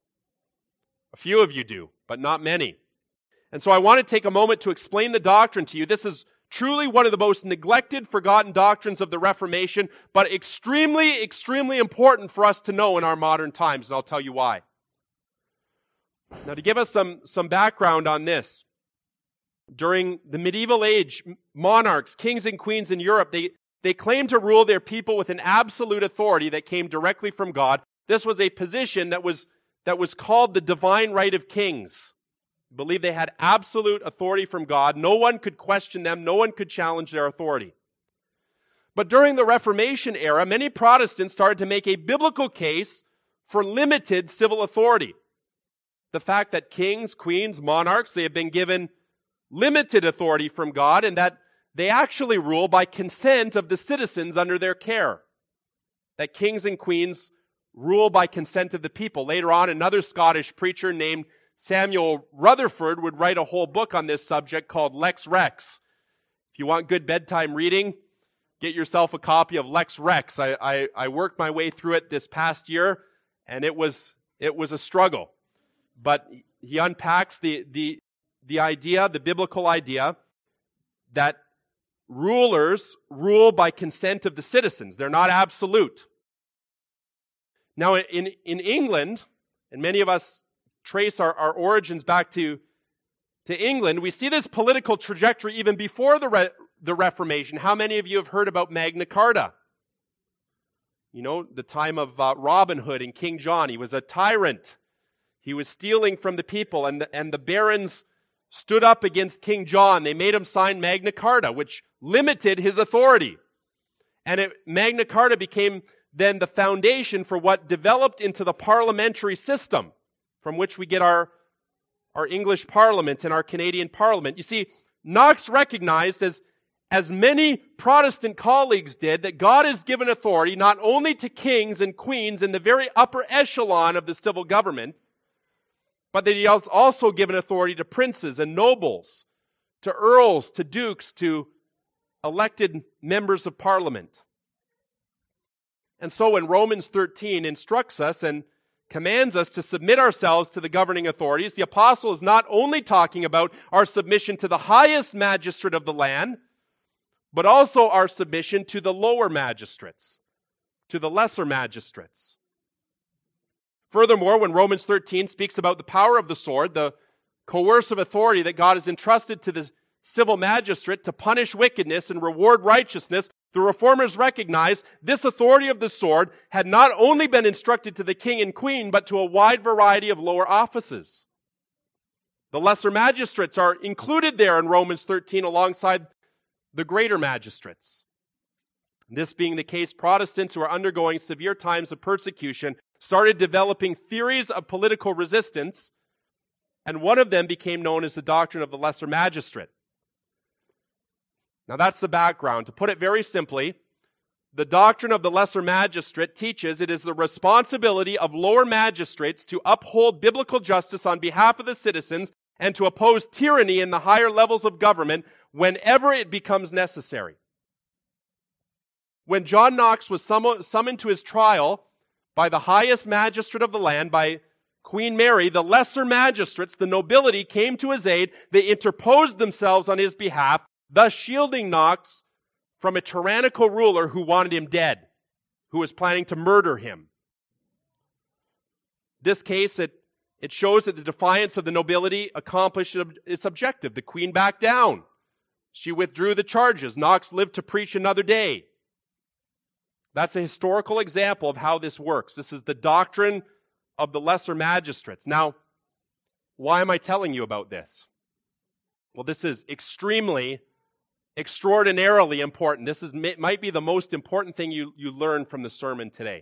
A few of you do, but not many. And so I want to take a moment to explain the doctrine to you. This is truly one of the most neglected, forgotten doctrines of the Reformation, but extremely, extremely important for us to know in our modern times, and I'll tell you why. Now, to give us some, some background on this, during the medieval age, monarchs, kings and queens in Europe, they, they claimed to rule their people with an absolute authority that came directly from God. This was a position that was, that was called the divine right of kings. I believe they had absolute authority from God. No one could question them. No one could challenge their authority. But during the Reformation era, many Protestants started to make a biblical case for limited civil authority. The fact that kings, queens, monarchs, they have been given limited authority from God, and that they actually rule by consent of the citizens under their care. That kings and queens rule by consent of the people. Later on, another Scottish preacher named Samuel Rutherford would write a whole book on this subject called Lex Rex. If you want good bedtime reading, get yourself a copy of Lex Rex. I, I, I worked my way through it this past year, and it was it was a struggle. But he unpacks the, the, the idea, the biblical idea, that rulers rule by consent of the citizens. They're not absolute. Now, in, in England, and many of us trace our, our origins back to, to England, we see this political trajectory even before the, Re- the Reformation. How many of you have heard about Magna Carta? You know, the time of uh, Robin Hood and King John. He was a tyrant. He was stealing from the people, and the, and the barons stood up against King John. They made him sign Magna Carta, which limited his authority. And it, Magna Carta became then the foundation for what developed into the parliamentary system from which we get our, our English Parliament and our Canadian Parliament. You see, Knox recognized, as, as many Protestant colleagues did, that God has given authority not only to kings and queens in the very upper echelon of the civil government, but that he has also given authority to princes and nobles, to earls, to dukes, to elected members of parliament. And so when Romans thirteen instructs us and commands us to submit ourselves to the governing authorities, the apostle is not only talking about our submission to the highest magistrate of the land, but also our submission to the lower magistrates, to the lesser magistrates. Furthermore, when Romans thirteen speaks about the power of the sword, the coercive authority that God has entrusted to the civil magistrate to punish wickedness and reward righteousness, the Reformers recognized this authority of the sword had not only been instructed to the king and queen, but to a wide variety of lower offices. The lesser magistrates are included there in Romans thirteen alongside the greater magistrates. This being the case, Protestants who are undergoing severe times of persecution started developing theories of political resistance, and one of them became known as the doctrine of the lesser magistrate. Now that's the background. To put it very simply, the doctrine of the lesser magistrate teaches it is the responsibility of lower magistrates to uphold biblical justice on behalf of the citizens and to oppose tyranny in the higher levels of government whenever it becomes necessary. When John Knox was summoned to his trial by the highest magistrate of the land, by Queen Mary, the lesser magistrates, the nobility, came to his aid. They interposed themselves on his behalf, thus shielding Knox from a tyrannical ruler who wanted him dead, who was planning to murder him. This case, it, it shows that the defiance of the nobility accomplished its objective. The queen backed down. She withdrew the charges. Knox lived to preach another day. That's a historical example of how this works. This is the doctrine of the lesser magistrates. Now, why am I telling you about this? Well, this is extremely, extraordinarily important. This is might be the most important thing you, you learn from the sermon today.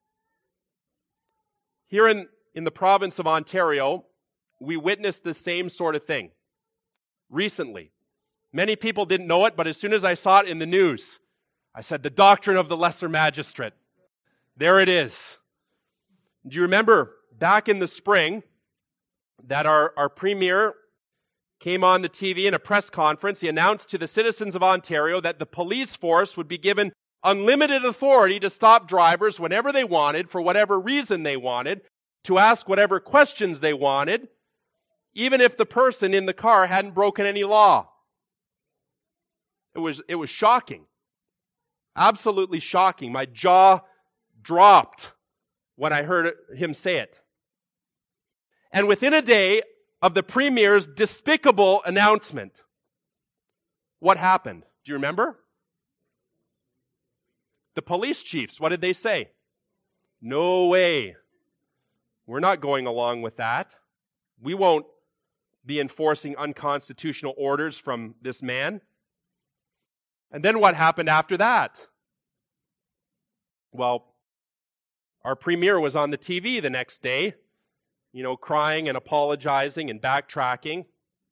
Here in, in the province of Ontario, we witnessed the same sort of thing recently. Many people didn't know it, but as soon as I saw it in the news, I said, the doctrine of the lesser magistrate. There it is. Do you remember back in the spring that our, our premier came on the T V in a press conference? He announced to the citizens of Ontario that the police force would be given unlimited authority to stop drivers whenever they wanted, for whatever reason they wanted, to ask whatever questions they wanted, even if the person in the car hadn't broken any law. It was, it was shocking. Absolutely shocking. My jaw dropped when I heard him say it. And within a day of the premier's despicable announcement, what happened? Do you remember? The police chiefs, what did they say? No way. We're not going along with that. We won't be enforcing unconstitutional orders from this man. And then what happened after that? Well, our premier was on the T V the next day, you know, crying and apologizing and backtracking.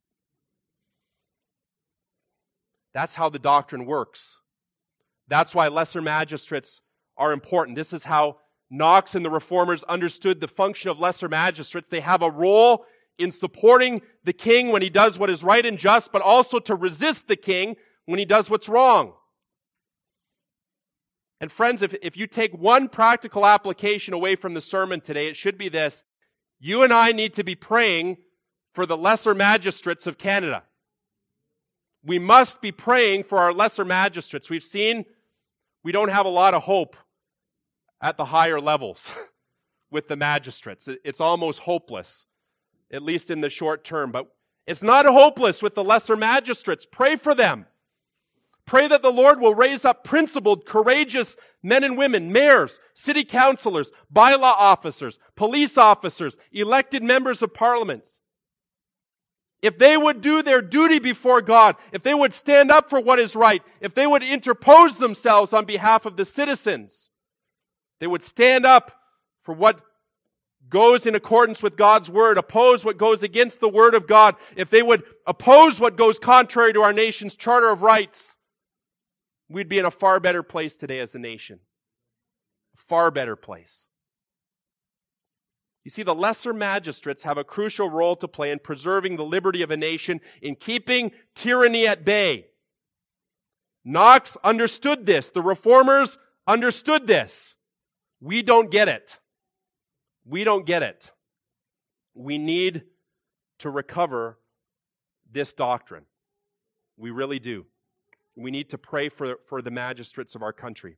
That's how the doctrine works. That's why lesser magistrates are important. This is how Knox and the Reformers understood the function of lesser magistrates. They have a role in supporting the king when he does what is right and just, but also to resist the king when he does what's wrong. And friends, if, if you take one practical application away from the sermon today, it should be this. You and I need to be praying for the lesser magistrates of Canada. We must be praying for our lesser magistrates. We've seen we don't have a lot of hope at the higher levels with the magistrates. It's almost hopeless, at least in the short term. But It's not hopeless with the lesser magistrates. Pray for them. Pray that the Lord will raise up principled, courageous men and women, mayors, city councilors, bylaw officers, police officers, elected members of parliaments. If they would do their duty before God, if they would stand up for what is right, if they would interpose themselves on behalf of the citizens, they would stand up for what goes in accordance with God's word, oppose what goes against the word of God, if they would oppose what goes contrary to our nation's Charter of Rights, we'd be in a far better place today as a nation. A far better place. You see, the lesser magistrates have a crucial role to play in preserving the liberty of a nation, in keeping tyranny at bay. Knox understood this. The reformers understood this. We don't get it. We don't get it. We need to recover this doctrine. We really do. We need to pray for, for the magistrates of our country.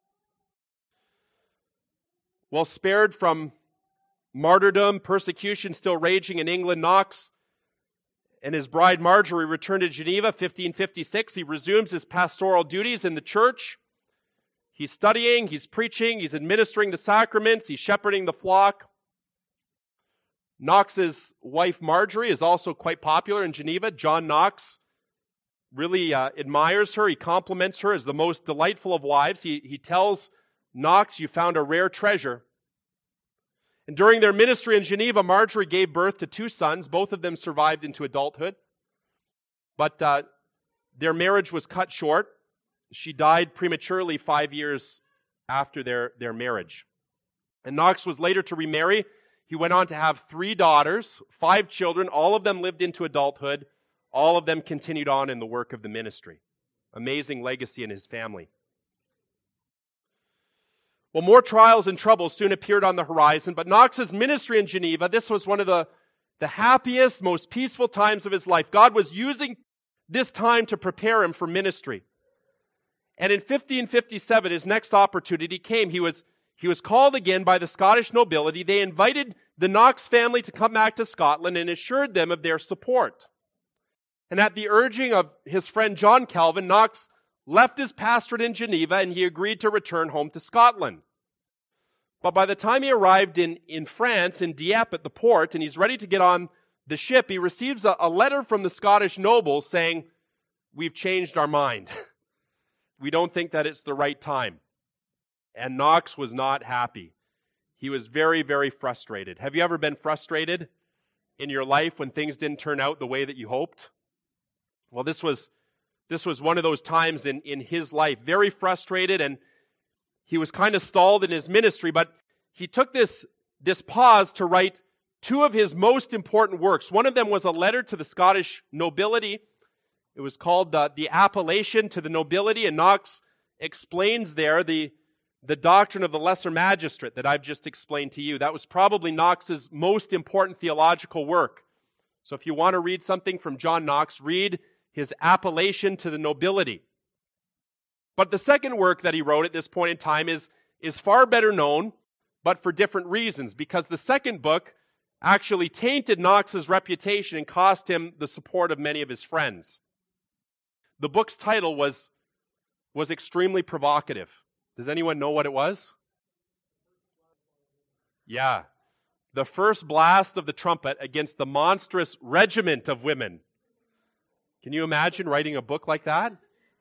Well, spared from martyrdom, persecution still raging in England, Knox and his bride Marjorie returned to Geneva, fifteen fifty-six. He resumes his pastoral duties in the church. He's studying, he's preaching, he's administering the sacraments, he's shepherding the flock. Knox's wife Marjorie is also quite popular in Geneva. John Knox really uh, admires her. He compliments her as the most delightful of wives. He, he tells Knox, "You found a rare treasure." And during their ministry in Geneva, Marjorie gave birth to two sons. Both of them survived into adulthood. But uh, their marriage was cut short. She died prematurely five years after their, their marriage. And Knox was later to remarry. He went on to have three daughters, five children. All of them lived into adulthood. All of them continued on in the work of the ministry. Amazing legacy in his family. Well, more trials and troubles soon appeared on the horizon, but Knox's ministry in Geneva, this was one of the, the happiest, most peaceful times of his life. God was using this time to prepare him for ministry. And in fifteen fifty-seven, his next opportunity came. He was, he was called again by the Scottish nobility. They invited the Knox family to come back to Scotland and assured them of their support. And at the urging of his friend John Calvin, Knox left his pastorate in Geneva and he agreed to return home to Scotland. But by the time he arrived in, in France, in Dieppe at the port, and he's ready to get on the ship, he receives a, a letter from the Scottish nobles saying, "We've changed our mind. We don't think that it's the right time." And Knox was not happy. He was very, very frustrated. Have you ever been frustrated in your life when things didn't turn out the way that you hoped? Well, this was this was one of those times in, in his life. Very frustrated, and he was kind of stalled in his ministry, but he took this, this pause to write two of his most important works. One of them was a letter to the Scottish nobility. It was called uh, the Appellation to the Nobility, and Knox explains there the, the doctrine of the lesser magistrate that I've just explained to you. That was probably Knox's most important theological work. So if you want to read something from John Knox, read his Appellation to the Nobility. But the second work that he wrote at this point in time is, is far better known, but for different reasons, because the second book actually tainted Knox's reputation and cost him the support of many of his friends. The book's title was, was extremely provocative. Does anyone know what it was? Yeah. The First Blast of the Trumpet Against the Monstrous Regiment of Women. Can you imagine writing a book like that?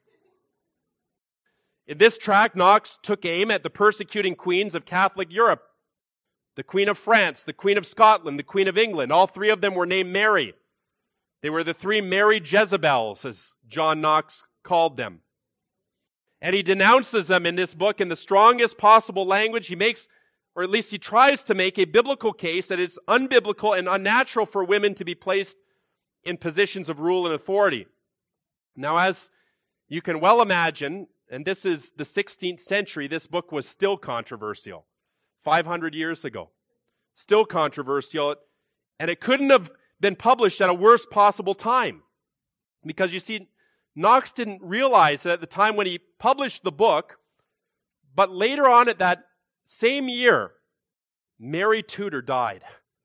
In this tract, Knox took aim at the persecuting queens of Catholic Europe. The Queen of France, the Queen of Scotland, the Queen of England. All three of them were named Mary. They were the three Mary Jezebels, as John Knox called them. And he denounces them in this book in the strongest possible language. He makes, or at least he tries to make, a biblical case that it's unbiblical and unnatural for women to be placed in positions of rule and authority. Now, as you can well imagine, and this is the sixteenth century, this book was still controversial. five hundred years ago. Still controversial. And it couldn't have been published at a worse possible time. Because you see, Knox didn't realize that at the time when he published the book, but later on at that same year, Mary Tudor died.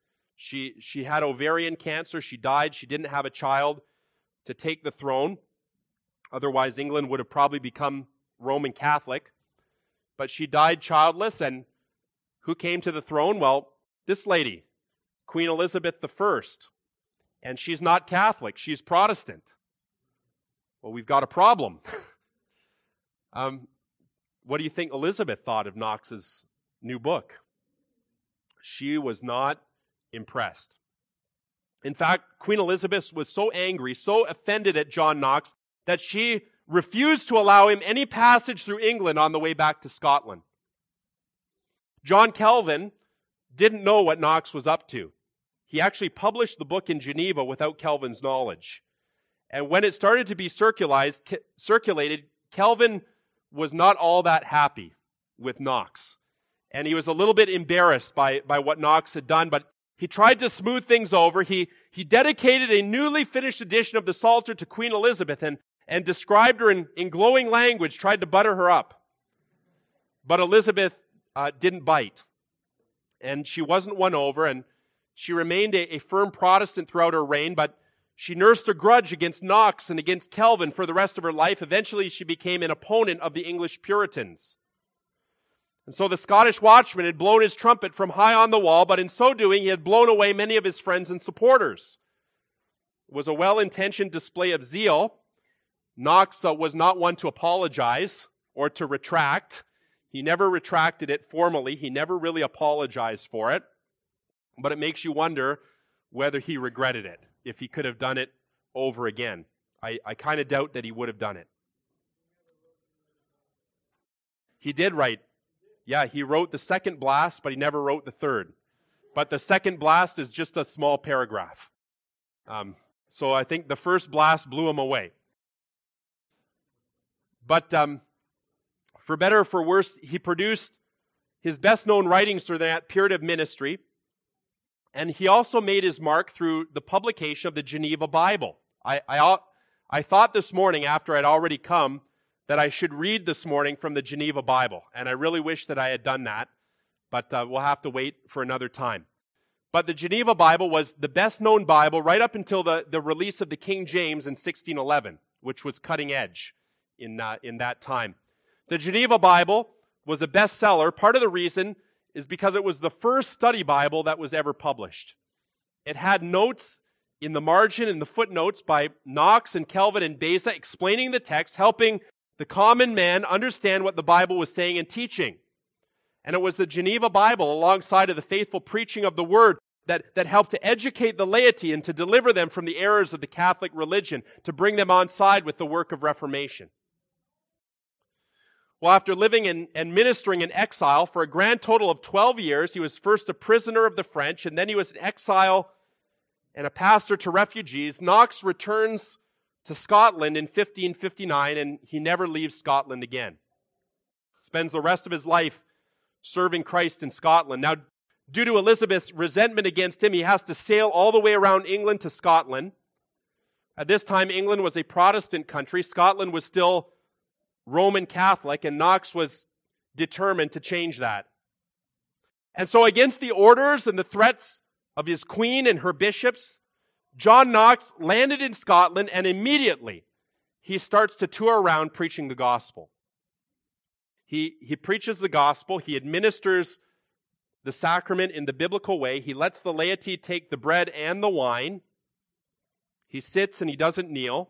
She, she had ovarian cancer. She died. She didn't have a child to take the throne. Otherwise, England would have probably become Roman Catholic. But she died childless, and who came to the throne? Well, this lady, Queen Elizabeth the First. And she's not Catholic. She's Protestant. Well, we've got a problem. um, what do you think Elizabeth thought of Knox's new book? She was not impressed. In fact, Queen Elizabeth was so angry, so offended at John Knox, that she refused to allow him any passage through England on the way back to Scotland. John Calvin didn't know what Knox was up to. He actually published the book in Geneva without Calvin's knowledge. And when it started to be circulated, circulated, Calvin was not all that happy with Knox. And he was a little bit embarrassed by, by what Knox had done, but he tried to smooth things over. He, he dedicated a newly finished edition of the Psalter to Queen Elizabeth and, and described her in, in glowing language, tried to butter her up. But Elizabeth uh, didn't bite. And she wasn't won over, and she remained a, a firm Protestant throughout her reign, but she nursed a grudge against Knox and against Calvin for the rest of her life. Eventually, she became an opponent of the English Puritans. And so the Scottish watchman had blown his trumpet from high on the wall, but in so doing, he had blown away many of his friends and supporters. It was a well-intentioned display of zeal. Knox uh, was not one to apologize or to retract. He never retracted it formally. He never really apologized for it. But it makes you wonder whether he regretted it, if he could have done it over again. I, I kind of doubt that he would have done it. He did write. Yeah, he wrote the second blast, but he never wrote the third. But the second blast is just a small paragraph. Um, so I think the first blast blew him away. But um, for better or for worse, he produced his best-known writings through that period of ministry. And he also made his mark through the publication of the Geneva Bible. I, I, I thought this morning, after I'd already come, that I should read this morning from the Geneva Bible. And I really wish that I had done that, but uh, we'll have to wait for another time. But the Geneva Bible was the best-known Bible right up until the, the release of the King James in sixteen eleven, which was cutting edge in, uh, in that time. The Geneva Bible was a bestseller. Part of the reason is because it was the first study Bible that was ever published. It had notes in the margin and the footnotes by Knox and Calvin and Beza explaining the text, helping the common man understand what the Bible was saying and teaching. And it was the Geneva Bible, alongside of the faithful preaching of the Word, that, that helped to educate the laity and to deliver them from the errors of the Catholic religion, to bring them on side with the work of Reformation. Well, after living in, and ministering in exile for a grand total of twelve years, he was first a prisoner of the French, and then he was an exile and a pastor to refugees. Knox returns to Scotland in fifteen fifty-nine, and he never leaves Scotland again. Spends the rest of his life serving Christ in Scotland. Now, due to Elizabeth's resentment against him, he has to sail all the way around England to Scotland. At this time, England was a Protestant country. Scotland was still Roman Catholic, and Knox was determined to change that. And so, against the orders and the threats of his queen and her bishops, John Knox landed in Scotland, and immediately he starts to tour around preaching the gospel. He, he preaches the gospel. He administers the sacrament in the biblical way. He lets the laity take the bread and the wine. He sits and he doesn't kneel.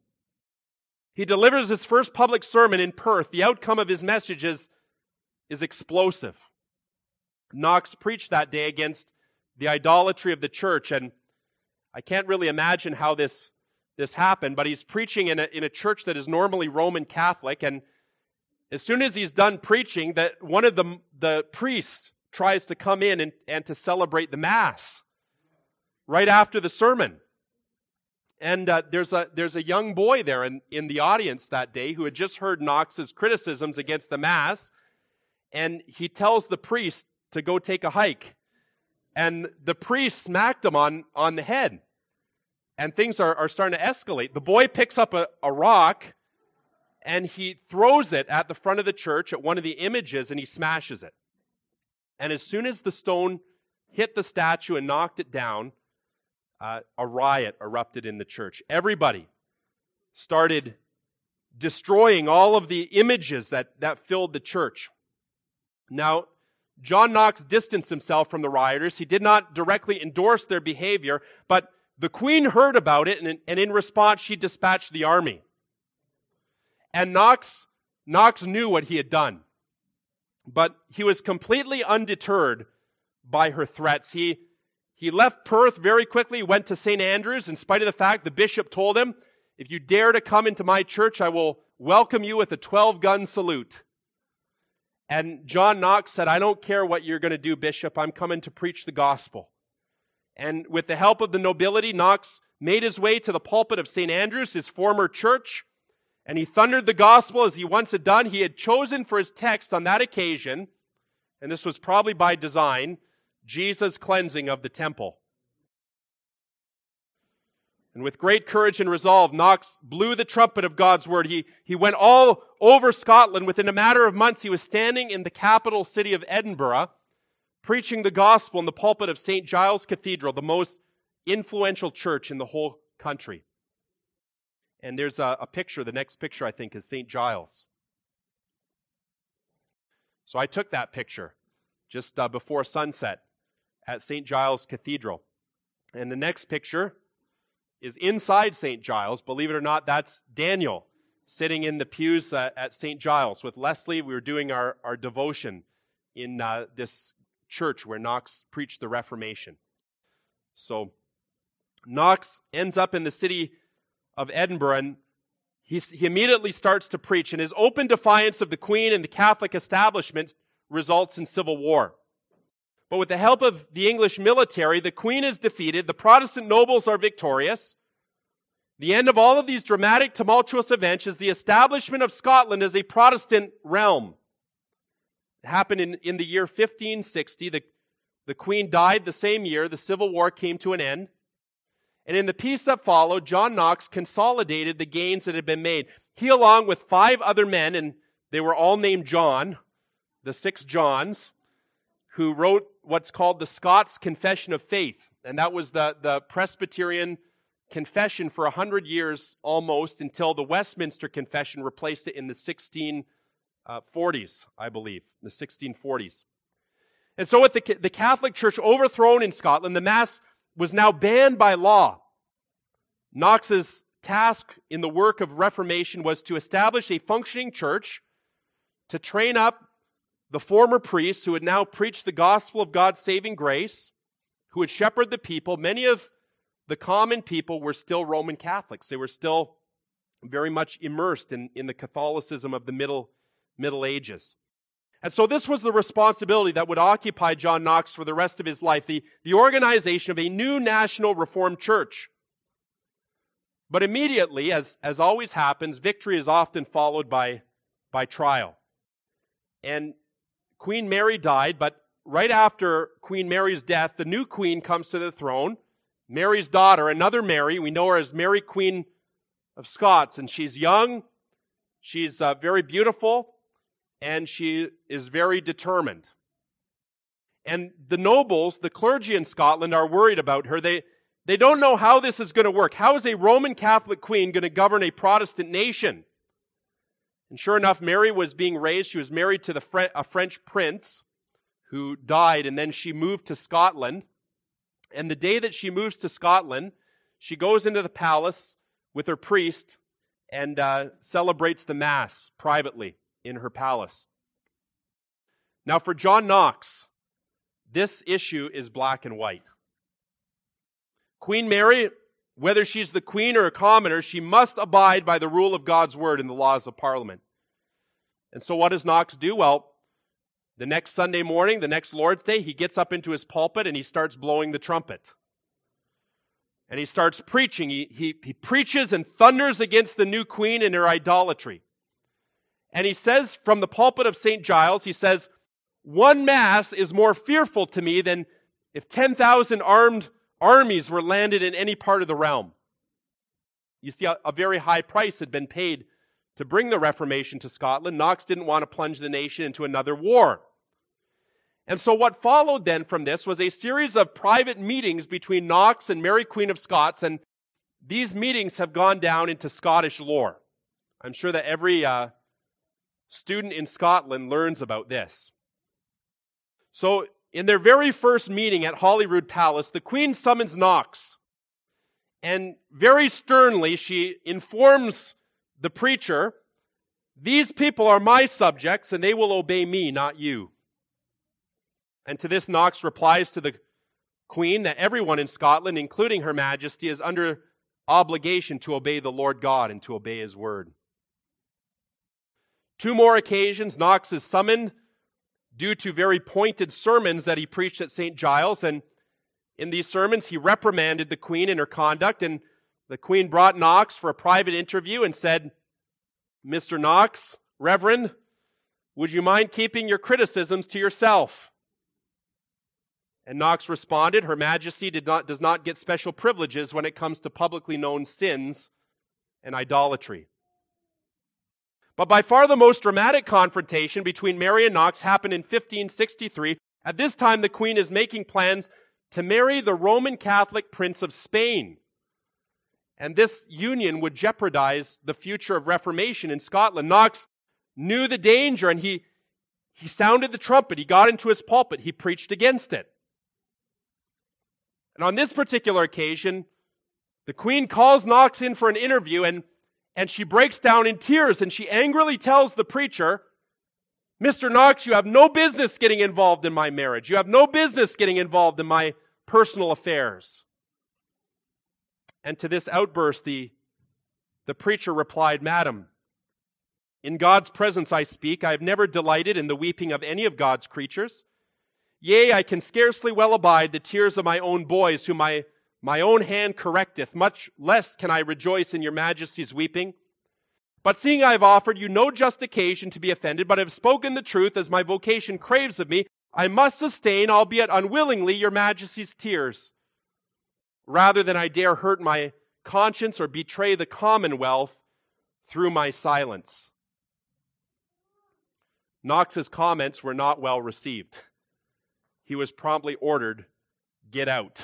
He delivers his first public sermon in Perth. The outcome of his message is, is explosive. Knox preached that day against the idolatry of the church, and I can't really imagine how this, this happened, but he's preaching in a, in a church that is normally Roman Catholic, and as soon as he's done preaching, that one of the, the priests tries to come in and, and to celebrate the Mass right after the sermon. And uh, there's a there's a young boy there in, in the audience that day who had just heard Knox's criticisms against the Mass, and he tells the priest to go take a hike. And the priest smacked him on, on the head. And things are, are starting to escalate. The boy picks up a, a rock, and he throws it at the front of the church, at one of the images, and he smashes it. And as soon as the stone hit the statue and knocked it down, uh, a riot erupted in the church. Everybody started destroying all of the images that, that filled the church. Now, John Knox distanced himself from the rioters. He did not directly endorse their behavior, but the Queen heard about it, and, and in response, she dispatched the army. And Knox, Knox knew what he had done, but he was completely undeterred by her threats. He, he left Perth very quickly, went to Saint Andrews, in spite of the fact the bishop told him, "If you dare to come into my church, I will welcome you with a twelve-gun salute." And John Knox said, "I don't care what you're going to do, Bishop. I'm coming to preach the gospel." And with the help of the nobility, Knox made his way to the pulpit of Saint Andrews, his former church, and he thundered the gospel as he once had done. He had chosen for his text on that occasion, and this was probably by design, Jesus' cleansing of the temple. And with great courage and resolve, Knox blew the trumpet of God's word. He, he went all over Scotland. Within a matter of months, he was standing in the capital city of Edinburgh, preaching the gospel in the pulpit of Saint Giles Cathedral, the most influential church in the whole country. And there's a, a picture, the next picture I think is Saint Giles. So I took that picture just uh, before sunset at Saint Giles Cathedral. And the next picture is inside Saint Giles. Believe it or not, that's Daniel sitting in the pews uh, at Saint Giles. With Leslie, we were doing our, our devotion in uh, this church where Knox preached the Reformation. So Knox ends up in the city of Edinburgh, and he, he immediately starts to preach, and his open defiance of the Queen and the Catholic establishment results in civil war. But with the help of the English military, the Queen is defeated, the Protestant nobles are victorious. The end of all of these dramatic, tumultuous events is the establishment of Scotland as a Protestant realm. It happened in, in the year fifteen sixty. The, the Queen died the same year. The Civil War came to an end. And in the peace that followed, John Knox consolidated the gains that had been made. He, along with five other men, and they were all named John, the six Johns, who wrote what's called the Scots Confession of Faith. And that was the, the Presbyterian confession for a hundred years almost, until the Westminster Confession replaced it in the sixteen forties, I believe, the sixteen forties. And so with the, the Catholic Church overthrown in Scotland, the Mass was now banned by law. Knox's task in the work of Reformation was to establish a functioning church, to train up the former priests who would now preach the gospel of God's saving grace, who would shepherd the people. Many of the common people were still Roman Catholics. They were still very much immersed in, in the Catholicism of the Middle, Middle Ages. And so this was the responsibility that would occupy John Knox for the rest of his life, the, the organization of a new national Reformed church. But immediately, as, as always happens, victory is often followed by, by trial. And Queen Mary died, but right after Queen Mary's death, the new queen comes to the throne, Mary's daughter, another Mary. We know her as Mary, Queen of Scots, and she's young, she's uh, very beautiful, and she is very determined. And the nobles, the clergy in Scotland, are worried about her. They, they don't know how this is going to work. How is a Roman Catholic queen going to govern a Protestant nation? And sure enough, Mary was being raised. She was married to the Fre- a French prince who died, and then she moved to Scotland. And the day that she moves to Scotland, she goes into the palace with her priest and uh, celebrates the Mass privately in her palace. Now, for John Knox, this issue is black and white. Queen Mary, whether she's the queen or a commoner, she must abide by the rule of God's word and the laws of Parliament. And so what does Knox do? Well, the next Sunday morning, the next Lord's Day, he gets up into his pulpit and he starts blowing the trumpet. And he starts preaching. He, he, he preaches and thunders against the new queen and her idolatry. And he says from the pulpit of Saint Giles, he says, "One Mass is more fearful to me than if ten thousand armed armies were landed in any part of the realm." You see, a, a very high price had been paid to bring the Reformation to Scotland. Knox didn't want to plunge the nation into another war. And so what followed then from this was a series of private meetings between Knox and Mary Queen of Scots, and these meetings have gone down into Scottish lore. I'm sure that every uh, student in Scotland learns about this. So in their very first meeting at Holyrood Palace, the Queen summons Knox, and very sternly she informs the preacher, "These people are my subjects, and they will obey me, not you." And to this, Knox replies to the Queen that everyone in Scotland, including Her Majesty, is under obligation to obey the Lord God and to obey His word. Two more occasions, Knox is summoned due to very pointed sermons that he preached at Saint Giles, and in these sermons he reprimanded the Queen in her conduct, and the Queen brought Knox for a private interview and said, "Mister Knox, Reverend, would you mind keeping your criticisms to yourself?" And Knox responded, "Her Majesty did not, does not get special privileges when it comes to publicly known sins and idolatry." But by far the most dramatic confrontation between Mary and Knox happened in fifteen sixty-three. At this time, the Queen is making plans to marry the Roman Catholic Prince of Spain. And this union would jeopardize the future of Reformation in Scotland. Knox knew the danger, and he, he sounded the trumpet. He got into his pulpit. He preached against it. And on this particular occasion, the Queen calls Knox in for an interview, and, and she breaks down in tears, and she angrily tells the preacher, "Mister Knox, you have no business getting involved in my marriage. You have no business getting involved in my personal affairs." And to this outburst, the, the preacher replied, "Madam, in God's presence I speak. I have never delighted in the weeping of any of God's creatures. Yea, I can scarcely well abide the tears of my own boys, whom my, my own hand correcteth. Much less can I rejoice in your Majesty's weeping. But seeing I have offered you no just occasion to be offended, but have spoken the truth as my vocation craves of me, I must sustain, albeit unwillingly, your Majesty's tears, rather than I dare hurt my conscience or betray the Commonwealth through my silence." Knox's comments were not well received. He was promptly ordered, "Get out."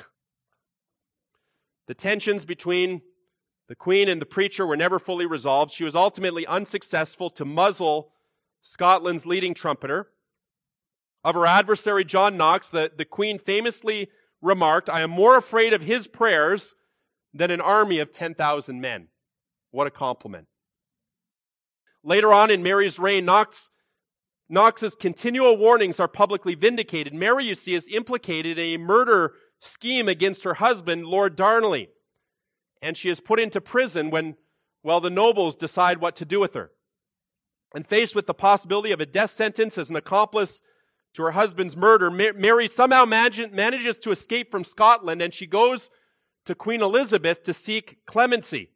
The tensions between the Queen and the preacher were never fully resolved. She was ultimately unsuccessful to muzzle Scotland's leading trumpeter. Of her adversary, John Knox, the, the Queen famously remarked, "I am more afraid of his prayers than an army of ten thousand men." What a compliment. Later on in Mary's reign, Knox, Knox's continual warnings are publicly vindicated. Mary, you see, is implicated in a murder scheme against her husband, Lord Darnley. And she is put into prison when, well, the nobles decide what to do with her. And faced with the possibility of a death sentence as an accomplice to her husband's murder, Mary somehow manages to escape from Scotland, and she goes to Queen Elizabeth to seek clemency.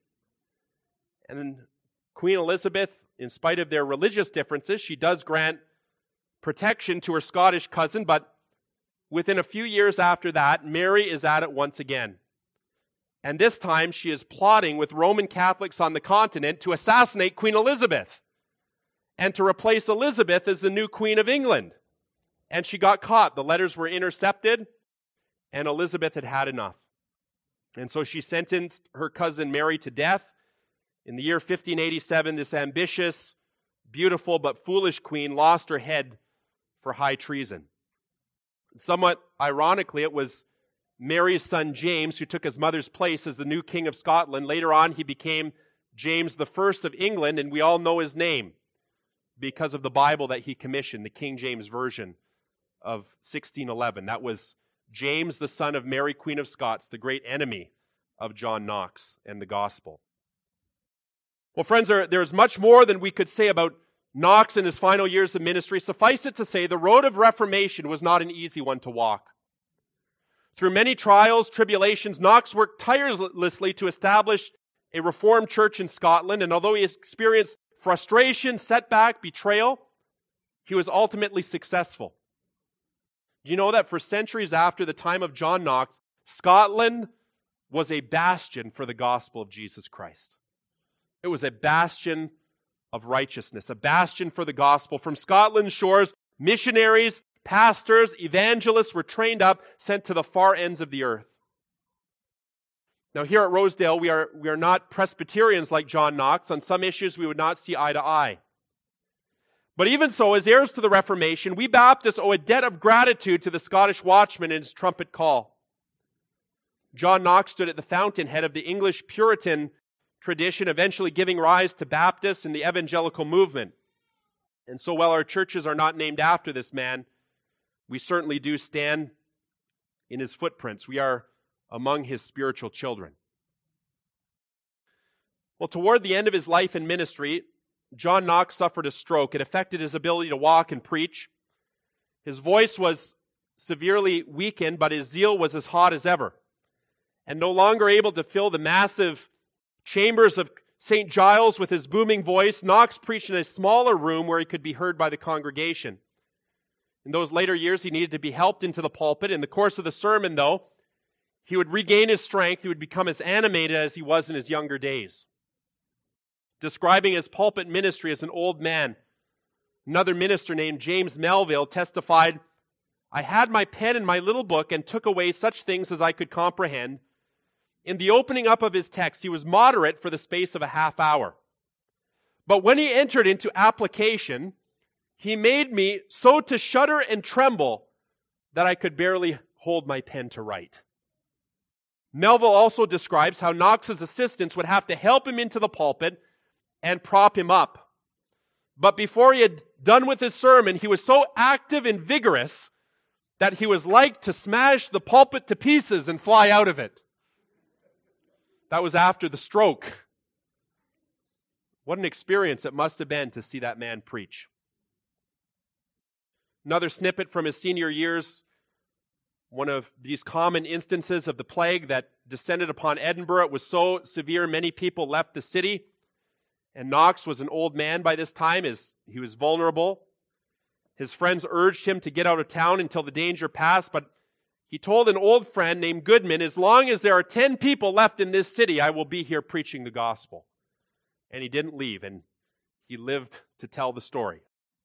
And Queen Elizabeth, in spite of their religious differences, she does grant protection to her Scottish cousin, but within a few years after that, Mary is at it once again. And this time she is plotting with Roman Catholics on the continent to assassinate Queen Elizabeth and to replace Elizabeth as the new Queen of England. And she got caught. The letters were intercepted, and Elizabeth had had enough. And so she sentenced her cousin Mary to death. In the year fifteen eighty-seven, this ambitious, beautiful, but foolish queen lost her head for high treason. Somewhat ironically, it was Mary's son James who took his mother's place as the new king of Scotland. Later on, he became James the First of England, and we all know his name because of the Bible that he commissioned, the King James Version of sixteen eleven. That was James, the son of Mary, Queen of Scots, the great enemy of John Knox and the gospel. Well, friends, there, there's much more than we could say about Knox in his final years of ministry. Suffice it to say, the road of Reformation was not an easy one to walk. Through many trials, tribulations, Knox worked tirelessly to establish a Reformed church in Scotland, and although he experienced frustration, setback, betrayal, he was ultimately successful. Do you know that for centuries after the time of John Knox, Scotland was a bastion for the gospel of Jesus Christ? It was a bastion of righteousness, a bastion for the gospel. From Scotland's shores, missionaries Pastors, evangelists were trained up, sent to the far ends of the earth. Now here at Rosedale, we are, we are not Presbyterians like John Knox. On some issues, we would not see eye to eye. But even so, as heirs to the Reformation, we Baptists owe a debt of gratitude to the Scottish watchman and his trumpet call. John Knox stood at the fountainhead of the English Puritan tradition, eventually giving rise to Baptists and the evangelical movement. And so while our churches are not named after this man, we certainly do stand in his footprints. We are among his spiritual children. Well, toward the end of his life and ministry, John Knox suffered a stroke. It affected his ability to walk and preach. His voice was severely weakened, but his zeal was as hot as ever. And no longer able to fill the massive chambers of Saint Giles with his booming voice, Knox preached in a smaller room where he could be heard by the congregation. In those later years, he needed to be helped into the pulpit. In the course of the sermon, though, he would regain his strength. He would become as animated as he was in his younger days. Describing his pulpit ministry as an old man, another minister named James Melville testified, "I had my pen and my little book and took away such things as I could comprehend. In the opening up of his text, he was moderate for the space of a half hour. But when he entered into application, he made me so to shudder and tremble that I could barely hold my pen to write." Melville also describes how Knox's assistants would have to help him into the pulpit and prop him up. But before he had done with his sermon, he was so active and vigorous that he was like to smash the pulpit to pieces and fly out of it. That was after the stroke. What an experience it must have been to see that man preach. Another snippet from his senior years, one of these common instances of the plague that descended upon Edinburgh. It was so severe, many people left the city. And Knox was an old man by this time, as he was vulnerable. His friends urged him to get out of town until the danger passed, but he told an old friend named Goodman, "As long as there are ten people left in this city, I will be here preaching the gospel." And he didn't leave, and he lived to tell the story.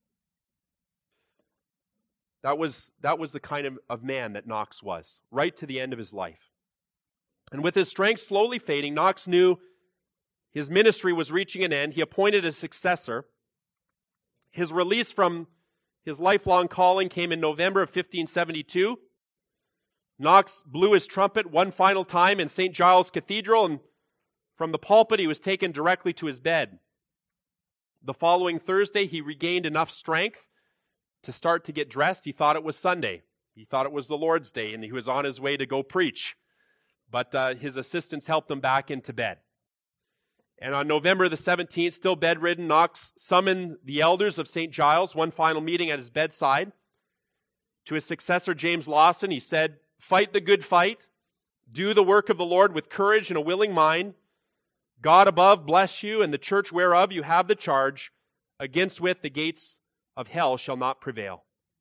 That was, that was the kind of, of man that Knox was, right to the end of his life. And with his strength slowly fading, Knox knew his ministry was reaching an end. He appointed a successor. His release from his lifelong calling came in November of fifteen seventy-two. Knox blew his trumpet one final time in Saint Giles Cathedral, and from the pulpit he was taken directly to his bed. The following Thursday, he regained enough strength to start to get dressed. He thought it was Sunday. He thought it was the Lord's Day, and he was on his way to go preach. But uh, his assistants helped him back into bed. And on November the seventeenth, still bedridden, Knox summoned the elders of Saint Giles, one final meeting at his bedside. To his successor, James Lawson, he said, "Fight the good fight. Do the work of the Lord with courage and a willing mind. God above bless you, and the church whereof you have the charge, against which the gates of hell shall not prevail."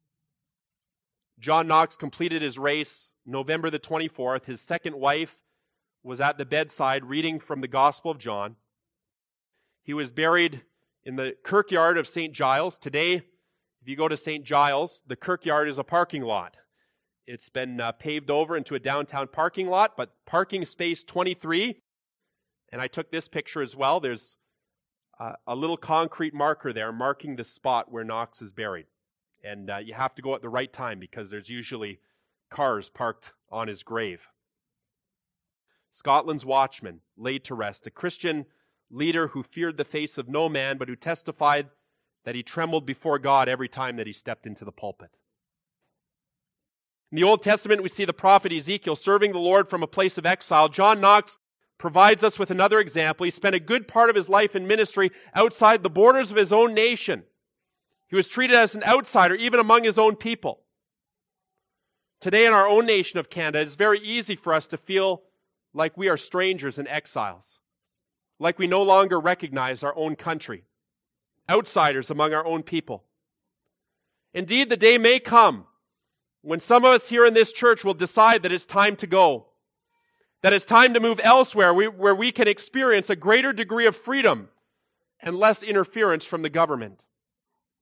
John Knox completed his race November the twenty-fourth. His second wife was at the bedside reading from the Gospel of John. He was buried in the kirkyard of Saint Giles. Today, if you go to Saint Giles, the kirkyard is a parking lot. It's been uh, paved over into a downtown parking lot, but parking space twenty-three, and I took this picture as well. There's uh, a little concrete marker there marking the spot where Knox is buried. And uh, you have to go at the right time because there's usually cars parked on his grave. Scotland's watchman laid to rest, a Christian leader who feared the face of no man, but who testified that he trembled before God every time that he stepped into the pulpit. In the Old Testament, we see the prophet Ezekiel serving the Lord from a place of exile. John Knox provides us with another example. He spent a good part of his life and ministry outside the borders of his own nation. He was treated as an outsider, even among his own people. Today in our own nation of Canada, it's very easy for us to feel like we are strangers and exiles, like we no longer recognize our own country, outsiders among our own people. Indeed, the day may come when some of us here in this church will decide that it's time to go, that it's time to move elsewhere where we can experience a greater degree of freedom and less interference from the government.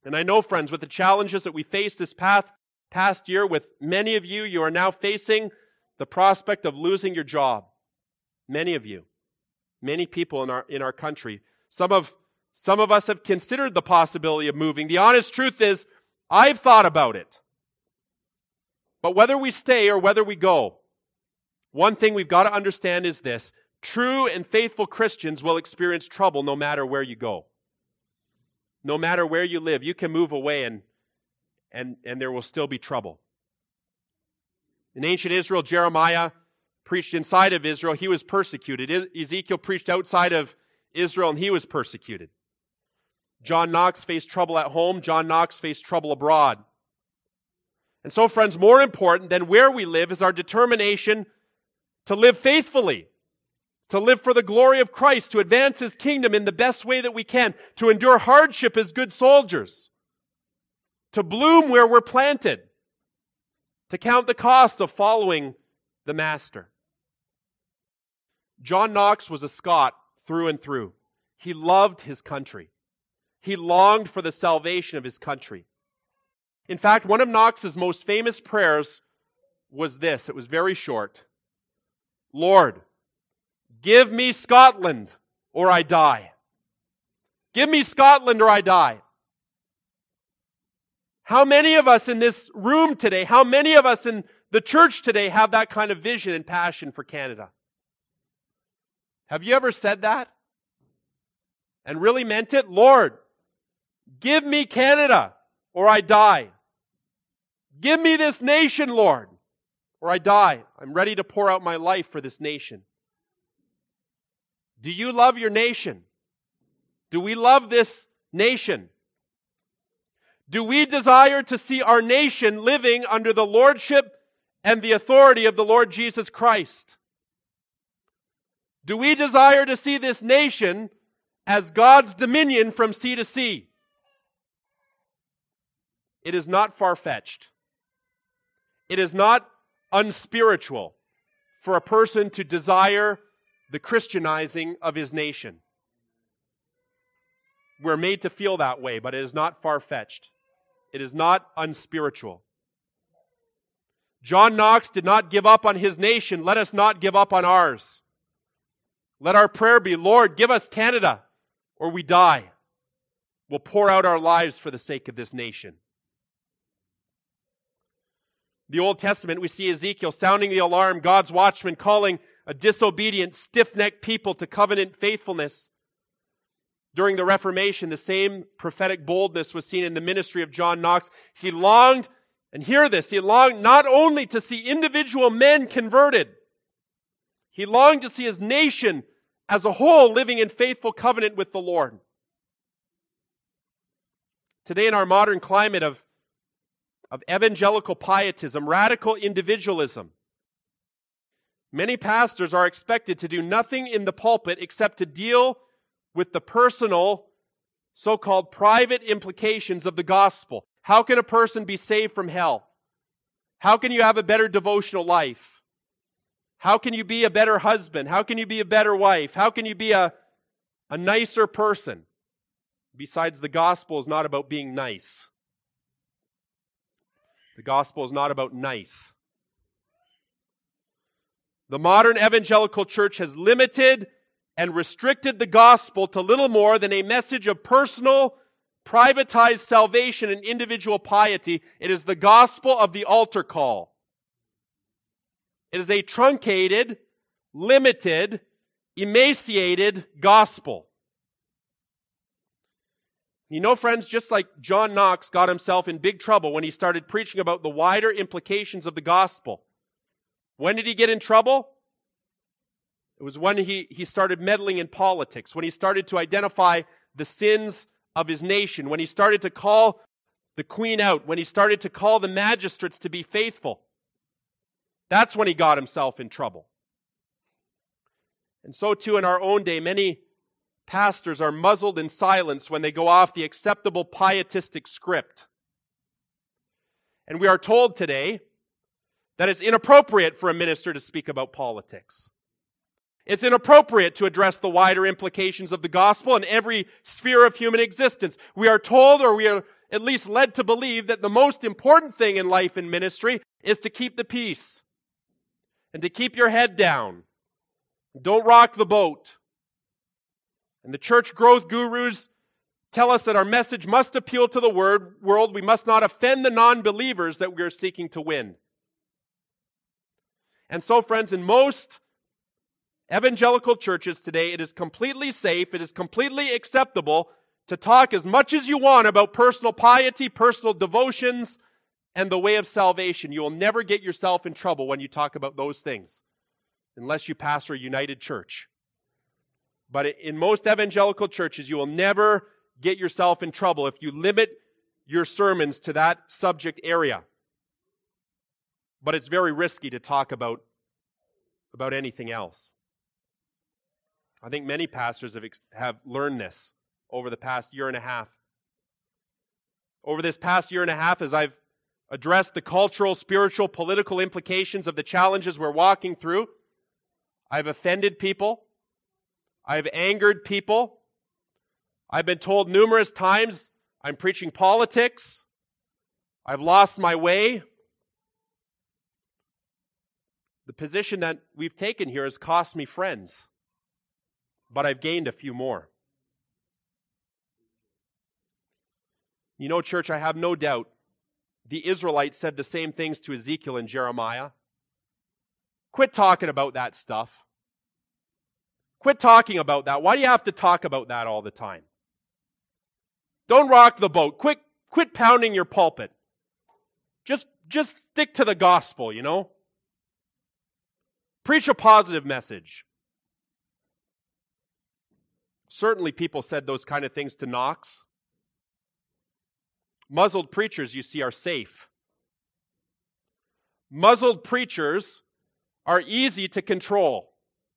And I know, friends, with the challenges that we faced this past, past year, with many of you, you are now facing the prospect of losing your job. Many of you. Many people in our, in our country. Some of, some of us have considered the possibility of moving. The honest truth is, I've thought about it. But whether we stay or whether we go, one thing we've got to understand is this: true and faithful Christians will experience trouble no matter where you go. No matter where you live, you can move away and, and, and there will still be trouble. In ancient Israel, Jeremiah preached inside of Israel. He was persecuted. Ezekiel preached outside of Israel and he was persecuted. John Knox faced trouble at home. John Knox faced trouble abroad. And so, friends, more important than where we live is our determination to live faithfully, to live for the glory of Christ, to advance His kingdom in the best way that we can, to endure hardship as good soldiers, to bloom where we're planted, to count the cost of following the Master. John Knox was a Scot through and through. He loved his country. He longed for the salvation of his country. In fact, one of Knox's most famous prayers was this. It was very short. Lord, give me Scotland or I die. Give me Scotland or I die. How many of us in this room today, how many of us in the church today have that kind of vision and passion for Canada? Have you ever said that? And really meant it? Lord, give me Canada or I die. Give me this nation, Lord, or I die. I'm ready to pour out my life for this nation. Do you love your nation? Do we love this nation? Do we desire to see our nation living under the lordship and the authority of the Lord Jesus Christ? Do we desire to see this nation as God's dominion from sea to sea? It is not far-fetched. It is not unspiritual for a person to desire the Christianizing of his nation. We're made to feel that way, but it is not far-fetched. It is not unspiritual. John Knox did not give up on his nation. Let us not give up on ours. Let our prayer be, Lord, give us Canada, or we die. We'll pour out our lives for the sake of this nation. The Old Testament, we see Ezekiel sounding the alarm, God's watchman calling a disobedient, stiff-necked people to covenant faithfulness. During the Reformation, the same prophetic boldness was seen in the ministry of John Knox. He longed, and hear this, he longed not only to see individual men converted, he longed to see his nation as a whole living in faithful covenant with the Lord. Today in our modern climate of of evangelical pietism, radical individualism, many pastors are expected to do nothing in the pulpit except to deal with the personal, so-called private implications of the gospel. How can a person be saved from hell? How can you have a better devotional life? How can you be a better husband? How can you be a better wife? How can you be a, a nicer person? Besides, the gospel is not about being nice. The gospel is not about nice. The modern evangelical church has limited and restricted the gospel to little more than a message of personal, privatized salvation and individual piety. It is the gospel of the altar call. It is a truncated, limited, emaciated gospel. You know, friends, just like John Knox got himself in big trouble when he started preaching about the wider implications of the gospel. When did he get in trouble? It was when he, he started meddling in politics, when he started to identify the sins of his nation, when he started to call the queen out, when he started to call the magistrates to be faithful. That's when he got himself in trouble. And so too in our own day, many pastors are muzzled in silence when they go off the acceptable pietistic script. And we are told today that it's inappropriate for a minister to speak about politics. It's inappropriate to address the wider implications of the gospel in every sphere of human existence. We are told, or we are at least led to believe that the most important thing in life and ministry is to keep the peace and to keep your head down. Don't rock the boat. And the church growth gurus tell us that our message must appeal to the word, world. We must not offend the non-believers that we are seeking to win. And so, friends, in most evangelical churches today, it is completely safe, it is completely acceptable to talk as much as you want about personal piety, personal devotions, and the way of salvation. You will never get yourself in trouble when you talk about those things, unless you pastor a United Church. But in most evangelical churches, you will never get yourself in trouble if you limit your sermons to that subject area. But it's very risky to talk about, about anything else. I think many pastors have, have learned this over the past year and a half. Over this past year and a half, as I've addressed the cultural, spiritual, political implications of the challenges we're walking through, I've offended people. I've angered people. I've been told numerous times I'm preaching politics. I've lost my way. The position that we've taken here has cost me friends, but I've gained a few more. You know, church, I have no doubt the Israelites said the same things to Ezekiel and Jeremiah. Quit talking about that stuff. Quit talking about that. Why do you have to talk about that all the time? Don't rock the boat. Quit, quit pounding your pulpit. Just, just stick to the gospel, you know? Preach a positive message. Certainly people said those kind of things to Knox. Muzzled preachers, you see, are safe. Muzzled preachers are easy to control.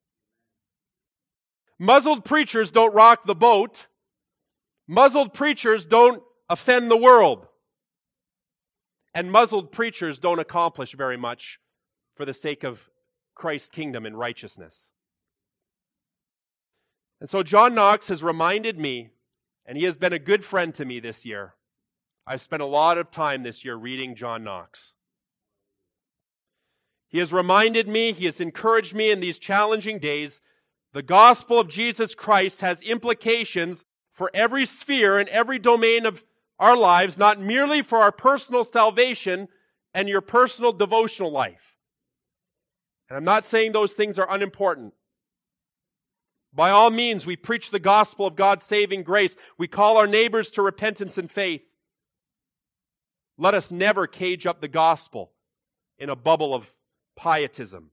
Muzzled preachers don't rock the boat. Muzzled preachers don't offend the world. And muzzled preachers don't accomplish very much for the sake of Christ's kingdom and righteousness. And so John Knox has reminded me, and he has been a good friend to me this year. I've spent a lot of time this year reading John Knox. He has reminded me, he has encouraged me in these challenging days. The gospel of Jesus Christ has implications for every sphere and every domain of our lives, not merely for our personal salvation and your personal devotional life. And I'm not saying those things are unimportant. By all means, we preach the gospel of God's saving grace. We call our neighbors to repentance and faith. Let us never cage up the gospel in a bubble of pietism.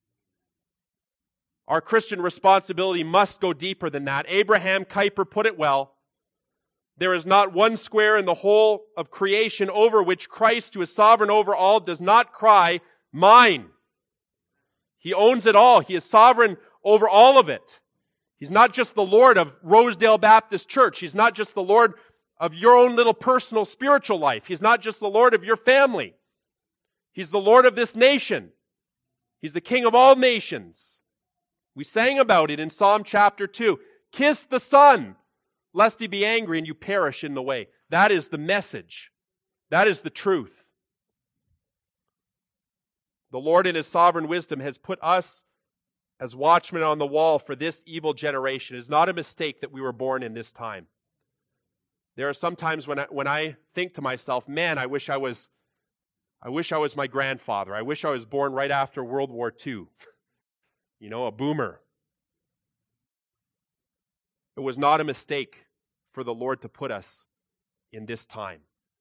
Our Christian responsibility must go deeper than that. Abraham Kuyper put it well. There is not one square in the whole of creation over which Christ, who is sovereign over all, does not cry, mine. He owns it all. He is sovereign over all of it. He's not just the Lord of Rosedale Baptist Church. He's not just the Lord of your own little personal spiritual life. He's not just the Lord of your family. He's the Lord of this nation. He's the King of all nations. We sang about it in Psalm chapter two. Kiss the Son, lest he be angry and you perish in the way. That is the message. That is the truth. The Lord in his sovereign wisdom has put us as watchmen on the wall for this evil generation. It is not a mistake that we were born in this time. There are some times when I, when I think to myself, man, I wish I was, I wish I was my grandfather. I wish I was born right after World War Two. You know, a boomer. It was not a mistake for the Lord to put us in this time.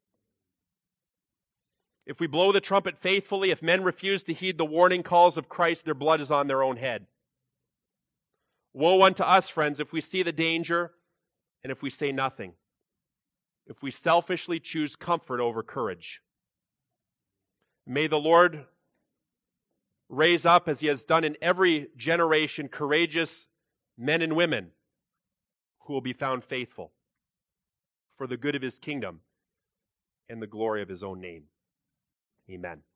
If we blow the trumpet faithfully, if men refuse to heed the warning calls of Christ, their blood is on their own head. Woe unto us, friends, if we see the danger and if we say nothing. If we selfishly choose comfort over courage. May the Lord raise up, as he has done in every generation, courageous men and women who will be found faithful for the good of his kingdom and the glory of his own name. Amen.